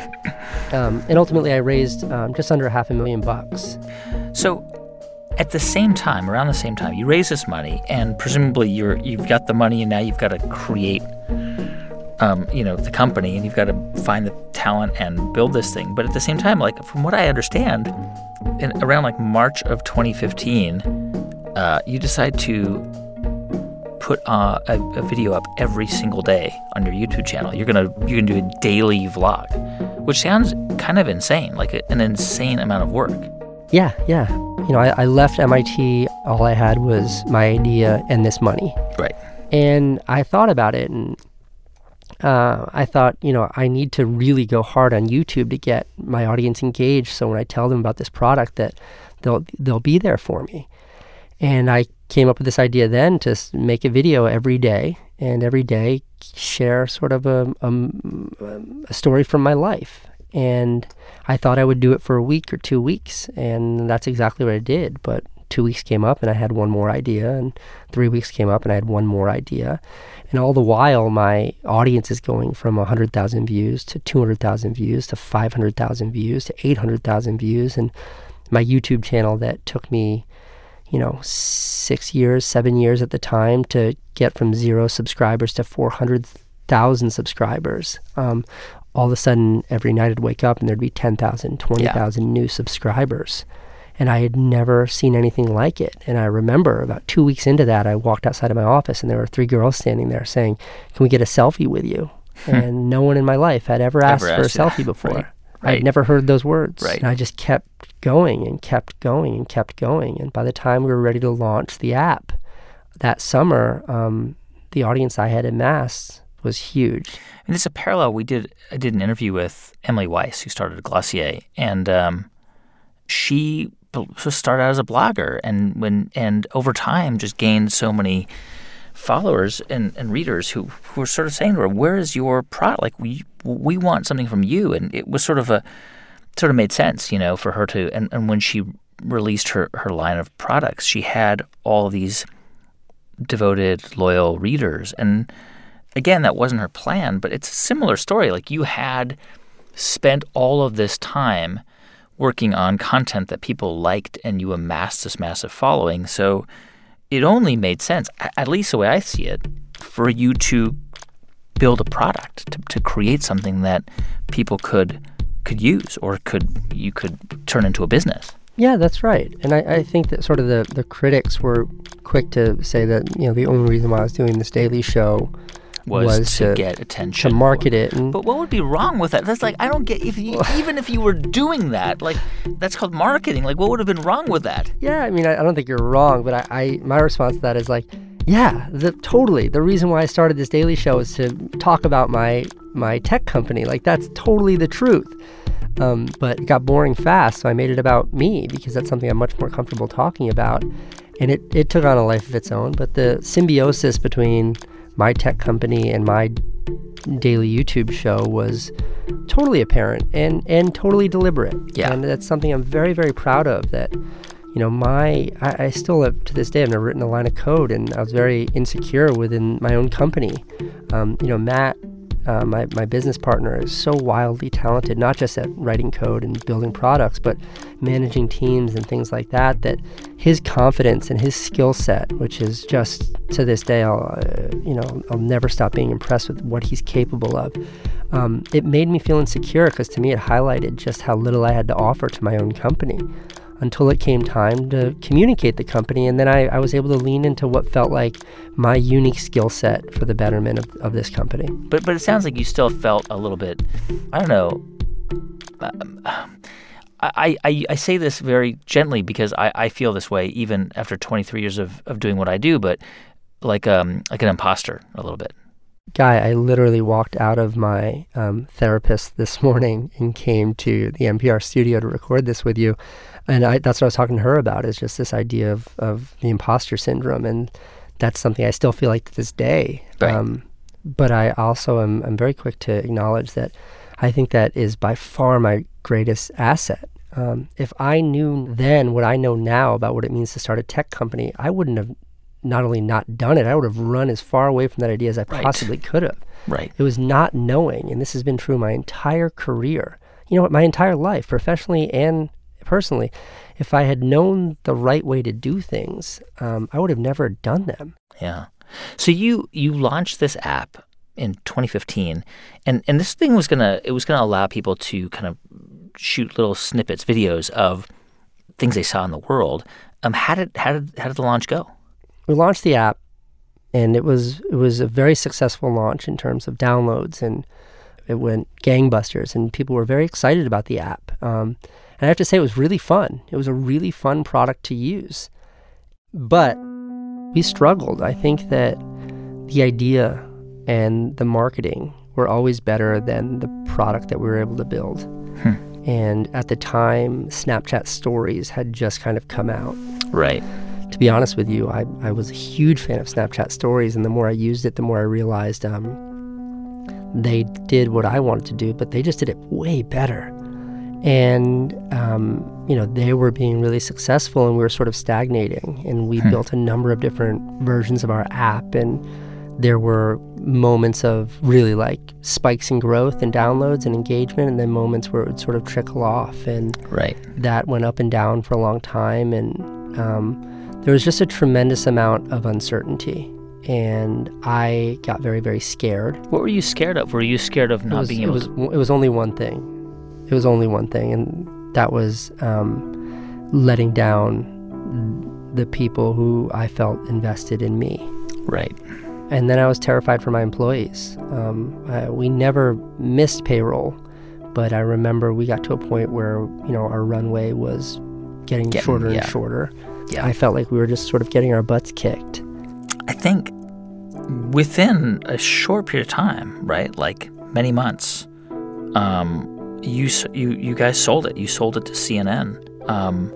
um, and ultimately, I raised um, just under half a million bucks. So at the same time, around the same time, you raise this money, and presumably you're, you've got the money, and now you've got to create um, you know, the company, and you've got to find the talent and build this thing. But at the same time, like, from what I understand, in around like March of twenty fifteen, uh, you decide to put uh, a, a video up every single day on your YouTube channel. You're gonna you're gonna do a daily vlog, which sounds kind of insane, like a, an insane amount of work. Yeah, yeah. You know, I, I left M I T. All I had was my idea and this money. Right. And I thought about it, and uh, I thought, you know, I need to really go hard on YouTube to get my audience engaged. So when I tell them about this product, that they'll they'll be there for me. And I came up with this idea then to make a video every day, and every day share sort of a, a, a story from my life. And I thought I would do it for a week or two weeks, and that's exactly what I did. But two weeks came up, and I had one more idea, and three weeks came up, and I had one more idea. And all the while, my audience is going from one hundred thousand views to two hundred thousand views to five hundred thousand views to eight hundred thousand views. And my YouTube channel that took me, you know, six years, seven years at the time to get from zero subscribers to four hundred thousand subscribers. Um, all of a sudden, every night I'd wake up and there'd be ten thousand, twenty thousand yeah. new subscribers. And I had never seen anything like it. And I remember about two weeks into that, I walked outside of my office and there were three girls standing there saying, "Can we get a selfie with you?" And no one in my life had ever asked ever for asked a selfie before. Right. Right. I'd never heard those words. Right. And I just kept going and kept going and kept going. And by the time we were ready to launch the app that summer, um, the audience I had amassed was huge. And it's a parallel. We did, I did an interview with Emily Weiss, who started Glossier, and um, she started out as a blogger, and when and over time just gained so many followers and, and readers who, who were sort of saying to her, "Where is your product? Like, we we want something from you." And it was sort of a sort of made sense, you know, for her to. And, and when she released her, her line of products, she had all these devoted, loyal readers. And again, that wasn't her plan, but it's a similar story. Like, you had spent all of this time working on content that people liked, and you amassed this massive following. So it only made sense, at least the way I see it, for you to build a product, to, to create something that people could could use, or could you could turn into a business. Yeah, that's right. And I, I think that sort of the, the critics were quick to say that, you know, the only reason why I was doing this daily show Was, was to, to get attention, to market it. And but what would be wrong with that? That's like, I don't get, if you, even if you were doing that, like, that's called marketing. Like, what would have been wrong with that? Yeah, I mean, I, I don't think you're wrong, but I, I my response to that is like, yeah, the, totally. The reason why I started this daily show is to talk about my my tech company. Like, that's totally the truth. Um, but it got boring fast, so I made it about me, because that's something I'm much more comfortable talking about. And it, it took on a life of its own. But the symbiosis between my tech company and my daily YouTube show was totally apparent and, and totally deliberate. Yeah. And that's something I'm very, very proud of, that, you know, my, I, I still have, to this day, I've never written a line of code, and I was very insecure within my own company. Um, you know, Matt, uh, my, my business partner, is so wildly talented, not just at writing code and building products, but managing teams and things like that, that his confidence and his skill set, which is just, to this day, I'll, uh, you know, I'll never stop being impressed with what he's capable of. Um, it made me feel insecure, because to me it highlighted just how little I had to offer to my own company, until it came time to communicate the company. And then I, I was able to lean into what felt like my unique skill set for the betterment of, of this company. But but it sounds like you still felt a little bit, I don't know, um, I, I, I say this very gently, because I, I feel this way even after twenty-three years of, of doing what I do, but like um like an imposter a little bit. Guy, I literally walked out of my um, therapist this morning and came to the N P R studio to record this with you. And I, that's what I was talking to her about, is just this idea of, of the imposter syndrome. And that's something I still feel like to this day. Right. Um, but I also am I'm very quick to acknowledge that I think that is by far my greatest asset. Um, if I knew then what I know now about what it means to start a tech company, I wouldn't have not only not done it, I would have run as far away from that idea as I Right. possibly could have. Right. It was not knowing, and this has been true my entire career. You know what, my entire life, professionally and personally, if I had known the right way to do things, um, I would have never done them. Yeah. So you you launched this app in twenty fifteen, and, and this thing was gonna it was gonna allow people to kind of shoot little snippets, videos of things they saw in the world. Um, how did how did how did the launch go? We launched the app, and it was it was a very successful launch in terms of downloads, and it went gangbusters, and people were very excited about the app. Um, and I have to say, it was really fun. It was a really fun product to use. But we struggled. I think that the idea and the marketing were always better than the product that we were able to build. Hmm. And at the time, Snapchat Stories had just kind of come out. Right. To be honest with you, I, I was a huge fan of Snapchat Stories, and the more I used it, the more I realized um, they did what I wanted to do, but they just did it way better. And, um, you know, they were being really successful and we were sort of stagnating. And we hmm. built a number of different versions of our app. And there were moments of really like spikes in growth and downloads and engagement, and then moments where it would sort of trickle off. And right. that went up and down for a long time. And um, there was just a tremendous amount of uncertainty. And I got very, very scared. What were you scared of? Were you scared of not was, being able it was, to? It was only one thing. It was only one thing, and that was um, letting down the people who I felt invested in me. Right. And then I was terrified for my employees. Um, I, we never missed payroll, but I remember we got to a point where, you know, our runway was getting, getting shorter yeah. and shorter. Yeah. I felt like we were just sort of getting our butts kicked. I think within a short period of time, right, like many months, um, You you you guys sold it. You sold it to C N N. Um,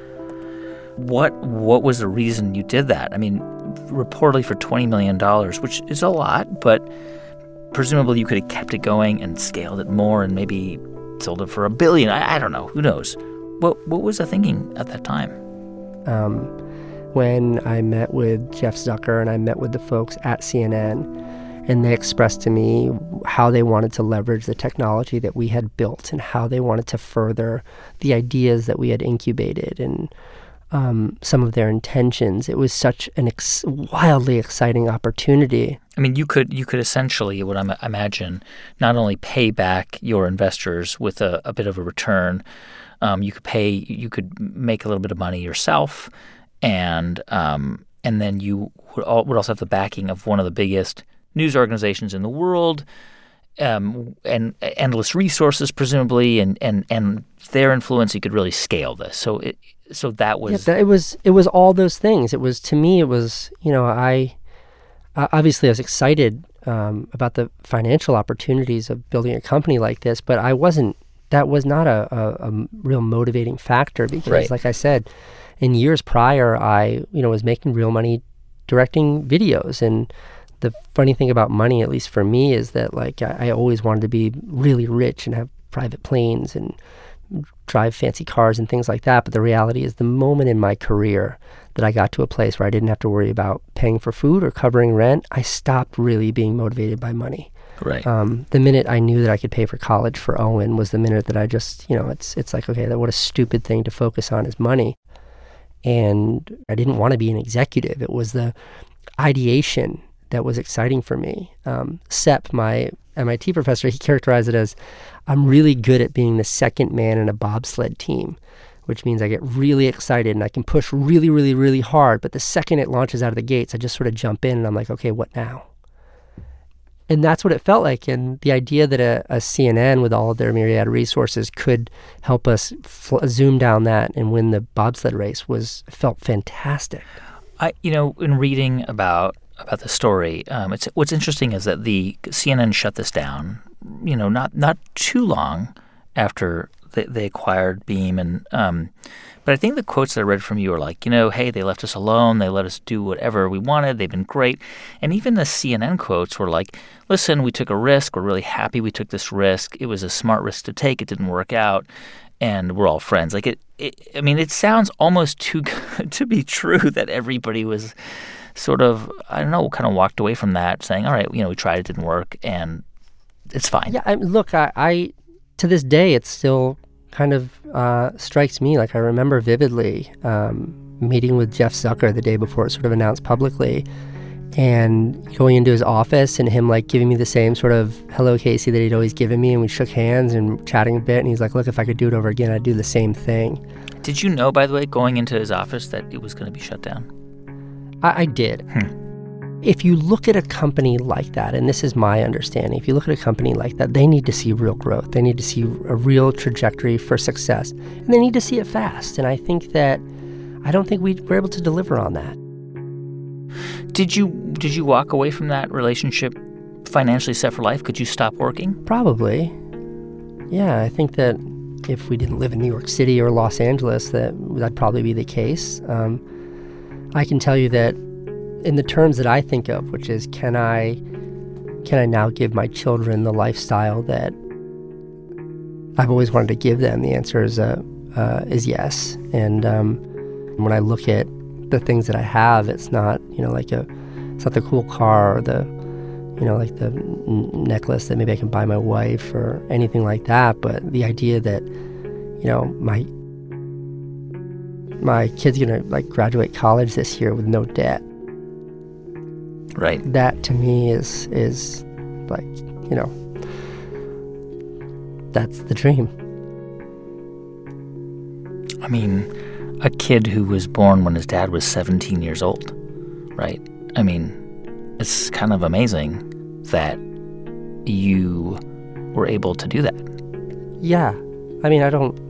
what what was the reason you did that? I mean, reportedly for twenty million dollars, which is a lot, but presumably you could have kept it going and scaled it more and maybe sold it for a billion. I, I don't know. Who knows? What what was the thinking at that time? Um, when I met with Jeff Zucker and I met with the folks at C N N, and they expressed to me how they wanted to leverage the technology that we had built and how they wanted to further the ideas that we had incubated and um, some of their intentions. It was such an ex- wildly exciting opportunity. I mean, you could you could essentially, what I imagine, not only pay back your investors with a, a bit of a return, um, you could pay, you could make a little bit of money yourself, and um, and then you would, all, would also have the backing of one of the biggest news organizations in the world, um, and endless resources, presumably, and, and, and their influence. You could really scale this. So it so that was yeah, that, it was it was all those things. It was to me. It was you know I uh, obviously I was excited um, about the financial opportunities of building a company like this, but I wasn't. That was not a, a, a real motivating factor because, right. like I said, in years prior, I you know was making real money directing videos. And the funny thing about money, at least for me, is that like I, I always wanted to be really rich and have private planes and drive fancy cars and things like that. But the reality is the moment in my career that I got to a place where I didn't have to worry about paying for food or covering rent, I stopped really being motivated by money. Right. Um, the minute I knew that I could pay for college for Owen was the minute that I just, you know, it's it's like, okay, that what a stupid thing to focus on is money. And I didn't want to be an executive. It was the ideation that was exciting for me. Um, Sepp, my M I T professor, he characterized it as, I'm really good at being the second man in a bobsled team, which means I get really excited and I can push really, really, really hard. But the second it launches out of the gates, I just sort of jump in and I'm like, okay, what now? And that's what it felt like. And the idea that a, a C N N with all of their myriad resources could help us fl- zoom down that and win the bobsled race was felt fantastic. I, you know, in reading about about the story, um, it's what's interesting is that the C N N shut this down, you know, not not too long after they, they acquired Beam, and um, but I think the quotes that I read from you are like, you know, hey, they left us alone, they let us do whatever we wanted, they've been great, and even the C N N quotes were like, listen, we took a risk, we're really happy we took this risk, it was a smart risk to take, it didn't work out, and we're all friends. Like it, it I mean, it sounds almost too good to be true that everybody was sort of, I don't know, kind of walked away from that saying, all right, you know, we tried, it didn't work, and it's fine. Yeah, I, look, I, I, to this day, it still kind of uh, strikes me, like I remember vividly um, meeting with Jeff Zucker the day before it sort of announced publicly, and going into his office and him like giving me the same sort of hello, Casey, that he'd always given me, and we shook hands and chatting a bit, and he's like, look, if I could do it over again, I'd do the same thing. Did you know, by the way, going into his office that it was going to be shut down? I, I did. Hmm. If you look at a company like that, and this is my understanding, if you look at a company like that, they need to see real growth. They need to see a real trajectory for success, and they need to see it fast. And I think that, I don't think we were able to deliver on that. Did you did you walk away from that relationship financially set for life? Could you stop working? Probably. Yeah, I think that if we didn't live in New York City or Los Angeles, that that'd probably be the case. Um, I can tell you that in the terms that I think of, which is, can I can I now give my children the lifestyle that I've always wanted to give them? The answer is uh, uh, is yes. And um, when I look at the things that I have, it's not, you know, like a, it's not the cool car or the, you know, like the n- necklace that maybe I can buy my wife or anything like that. But the idea that, you know, my my kid's gonna like graduate college this year with no debt. Right. That to me is is like, you know, that's the dream. I mean, a kid who was born when his dad was seventeen years old, right? I mean, it's kind of amazing that you were able to do that. Yeah. I mean, I don't...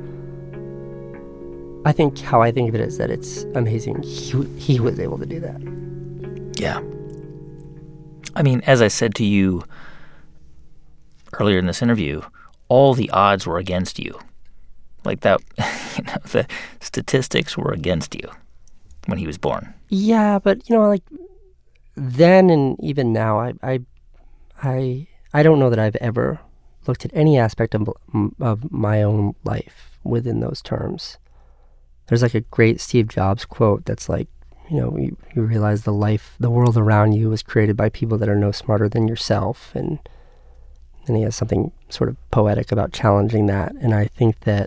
I think how I think of it is that it's amazing he, he was able to do that. Yeah. I mean, as I said to you earlier in this interview, all the odds were against you. Like that, you know, the statistics were against you when he was born. Yeah, but, you know, like then and even now, I, I, I, I don't know that I've ever looked at any aspect of, of my own life within those terms. There's like a great Steve Jobs quote that's like, you know, you, you realize the life, the world around you was created by people that are no smarter than yourself. And then he has something sort of poetic about challenging that. And I think that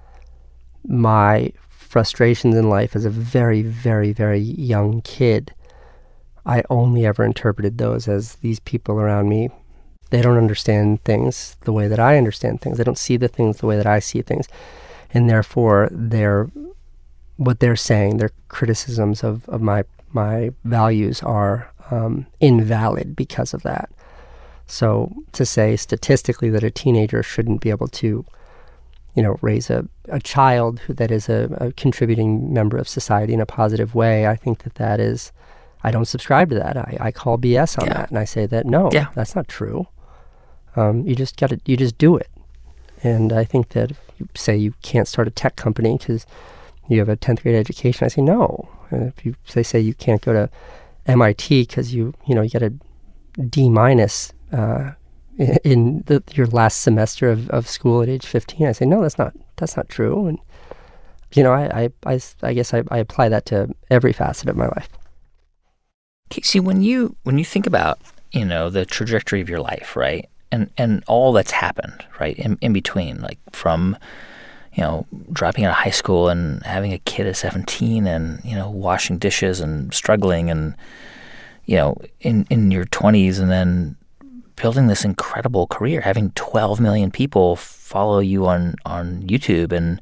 my frustrations in life as a very, very, very young kid, I only ever interpreted those as these people around me, they don't understand things the way that I understand things. They don't see the things the way that I see things. And therefore, they're, what they're saying, their criticisms of, of my, my values are um, invalid because of that. So to say statistically that a teenager shouldn't be able to, you know, raise a, a child who, that is a, a contributing member of society in a positive way, I think that that is, I don't subscribe to that. I, I call B S on yeah. that. And I say that, no, yeah. that's not true. Um, you just got to, you just do it. And I think that if you say you can't start a tech company because you have a tenth grade education, I say no. And if you, they say you can't go to M I T because you, you know, you got a D minus uh, in the, your last semester of, of school at age fifteen, I say, no, that's not, that's not true. And, you know, I, I, I, I guess I, I apply that to every facet of my life. Casey, when you, when you think about, you know, the trajectory of your life, right? And, and all that's happened, right, in, in between, like from, you know, dropping out of high school and having a kid at seventeen and, you know, washing dishes and struggling and, you know, in, in your twenties and then building this incredible career, having twelve million people follow you on, on YouTube and,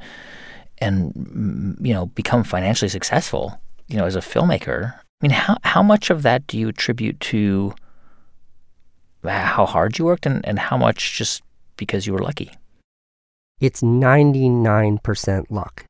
and, you know, become financially successful, you know, as a filmmaker. I mean, how, how much of that do you attribute to how hard you worked and, and how much just because you were lucky? It's ninety-nine percent luck.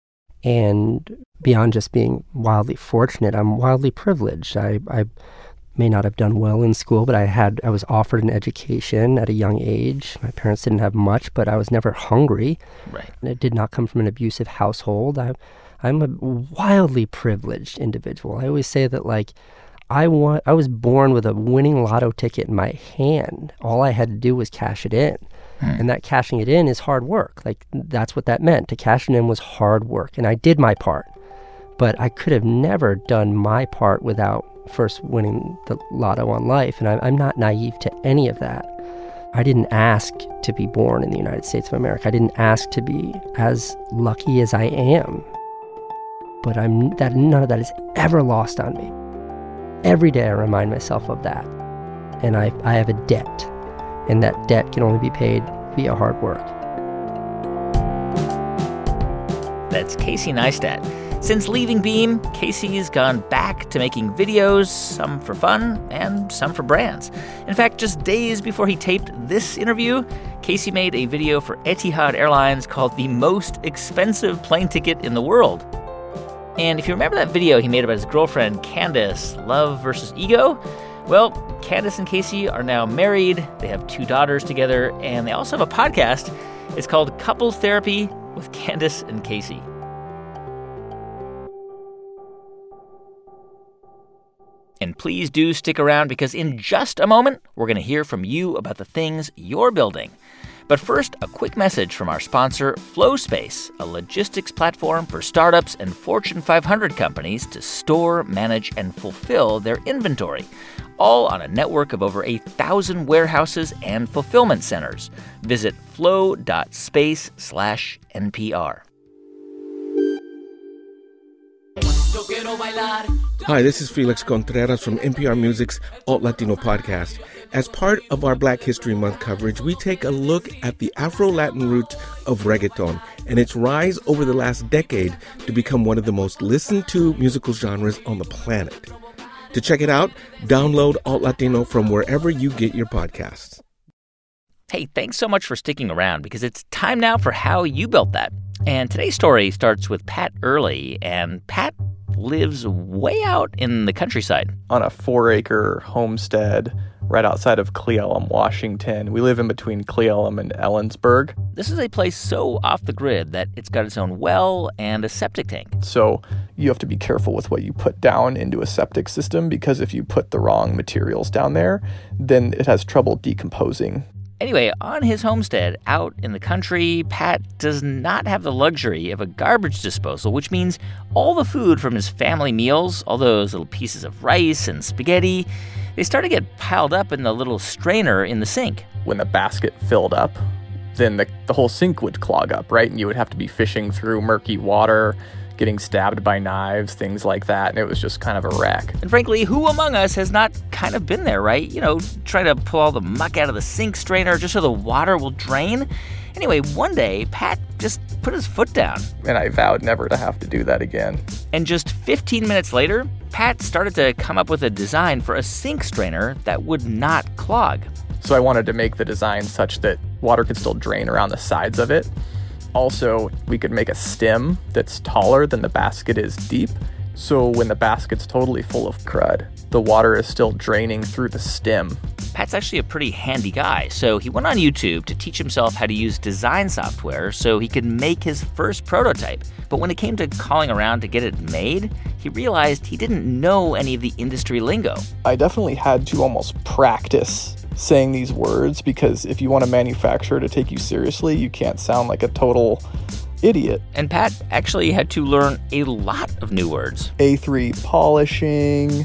And beyond just being wildly fortunate, I'm wildly privileged. I, I may not have done well in school, but I had I was offered an education at a young age. My parents didn't have much, but I was never hungry. Right. And it did not come from an abusive household. I, I'm a wildly privileged individual. I always say that, like, I want, I was born with a winning lotto ticket in my hand. All I had to do was cash it in. Hmm. And that cashing it in is hard work. Like, that's what that meant. To cash it in was hard work. And I did my part. But I could have never done my part without first winning the lotto on life. And I, I'm not naive to any of that. I didn't ask to be born in the United States of America. I didn't ask to be as lucky as I am. But I'm that none of that is ever lost on me. Every day I remind myself of that. And I, I have a debt. And that debt can only be paid via hard work. That's Casey Neistat. Since leaving Beam, Casey's gone back to making videos, some for fun and some for brands. In fact, just days before he taped this interview, Casey made a video for Etihad Airlines called The Most Expensive Plane Ticket in the World. And if you remember that video he made about his girlfriend, Candace, love versus ego, well, Candace and Casey are now married, they have two daughters together, and they also have a podcast. It's called Couples Therapy with Candace and Casey. And please do stick around because in just a moment, we're going to hear from you about the things you're building. But first, a quick message from our sponsor, FlowSpace, a logistics platform for startups and Fortune five hundred companies to store, manage, and fulfill their inventory, all on a network of over a thousand warehouses and fulfillment centers. Visit flow.space slash NPR. Hi, this is Felix Contreras from N P R Music's Alt Latino podcast. As part of our Black History Month coverage, we take a look at the Afro-Latin roots of reggaeton and its rise over the last decade to become one of the most listened to musical genres on the planet. To check it out, download Alt Latino from wherever you get your podcasts. Hey, thanks so much for sticking around because it's time now for How You Built That. And today's story starts with Pat Early, and Pat lives way out in the countryside. On a four-acre homestead right outside of Cle Elum, Washington. We live in between Cle Elum and Ellensburg. This is a place so off the grid that it's got its own well and a septic tank. So you have to be careful with what you put down into a septic system because if you put the wrong materials down there, then it has trouble decomposing. Anyway, on his homestead out in the country, Pat does not have the luxury of a garbage disposal, which means all the food from his family meals, all those little pieces of rice and spaghetti, they start to get piled up in the little strainer in the sink. When the basket filled up, then the, the whole sink would clog up, right? And you would have to be fishing through murky water, getting stabbed by knives, things like that, and it was just kind of a wreck. And frankly, who among us has not kind of been there, right? You know, trying to pull all the muck out of the sink strainer just so the water will drain. Anyway, one day, Pat just put his foot down. And I vowed never to have to do that again. And just fifteen minutes later, Pat started to come up with a design for a sink strainer that would not clog. So I wanted to make the design such that water could still drain around the sides of it. Also, we could make a stem that's taller than the basket is deep. So when the basket's totally full of crud, the water is still draining through the stem. Pat's actually a pretty handy guy, so he went on YouTube to teach himself how to use design software so he could make his first prototype. But when it came to calling around to get it made, he realized he didn't know any of the industry lingo. I definitely had to almost practice saying these words because if you want a manufacturer to take you seriously, you can't sound like a total idiot. And Pat actually had to learn a lot of new words. A three polishing,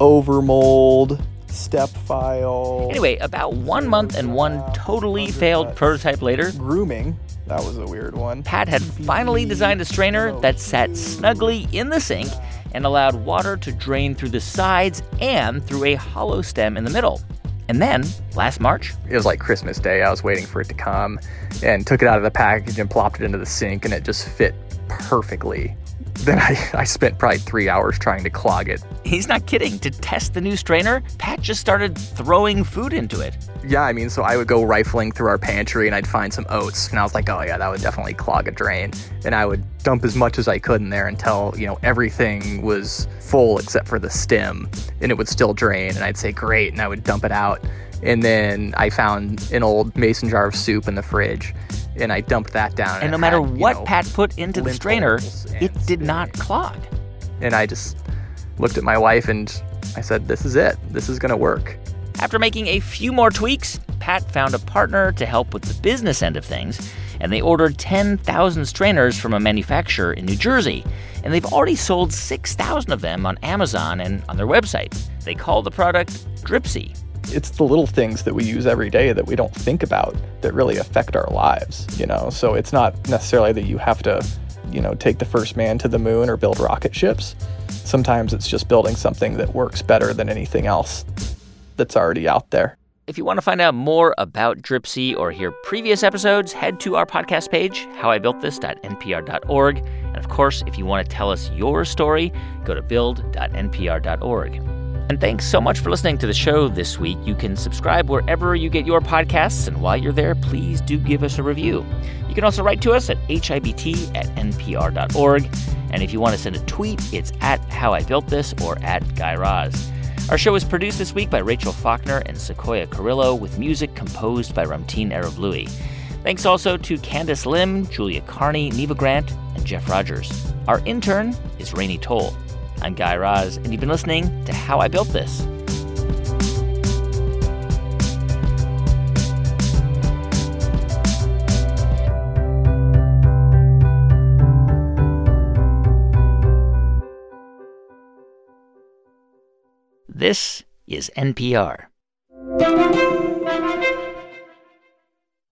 overmold, step file. Anyway, about one month and one totally failed prototype later, grooming, that was a weird one. Pat had finally designed a strainer that sat snugly in the sink and allowed water to drain through the sides and through a hollow stem in the middle. And then, last March... It was like Christmas Day. I was waiting for it to come and took it out of the package and plopped it into the sink, and it just fit perfectly. Then I, I spent probably three hours trying to clog it. He's not kidding. To test the new strainer, Pat just started throwing food into it. Yeah, I mean, so I would go rifling through our pantry, and I'd find some oats, and I was like, oh, yeah, that would definitely clog a drain. And I would dump as much as I could in there until, you know, everything was full except for the stem, and it would still drain, and I'd say, great, and I would dump it out. And then I found an old mason jar of soup in the fridge, and I dumped that down. And, and no matter had, what know, Pat put into the strainer, it did not clog. And I just looked at my wife and I said, this is it. This is going to work. After making a few more tweaks, Pat found a partner to help with the business end of things, and they ordered ten thousand strainers from a manufacturer in New Jersey. And they've already sold six thousand of them on Amazon and on their website. They call the product Dripsy. It's the little things that we use every day that we don't think about that really affect our lives, you know? So it's not necessarily that you have to, you know, take the first man to the moon or build rocket ships. Sometimes it's just building something that works better than anything else that's already out there. If you want to find out more about Dripsy or hear previous episodes, head to our podcast page, how I built this dot N P R dot org. And of course, if you want to tell us your story, go to build dot N P R dot org. And thanks so much for listening to the show this week. You can subscribe wherever you get your podcasts, and while you're there, please do give us a review. You can also write to us at H I B T at N P R dot org. And if you want to send a tweet, it's at How I Built This or at Guy Raz. Our show is produced this week by Rachel Faulkner and Sequoia Carrillo, with music composed by Ramtin Arablouei. Thanks also to Candace Lim, Julia Carney, Neva Grant, and Jeff Rogers. Our intern is Rainey Toll. I'm Guy Raz, and you've been listening to How I Built This. This is N P R.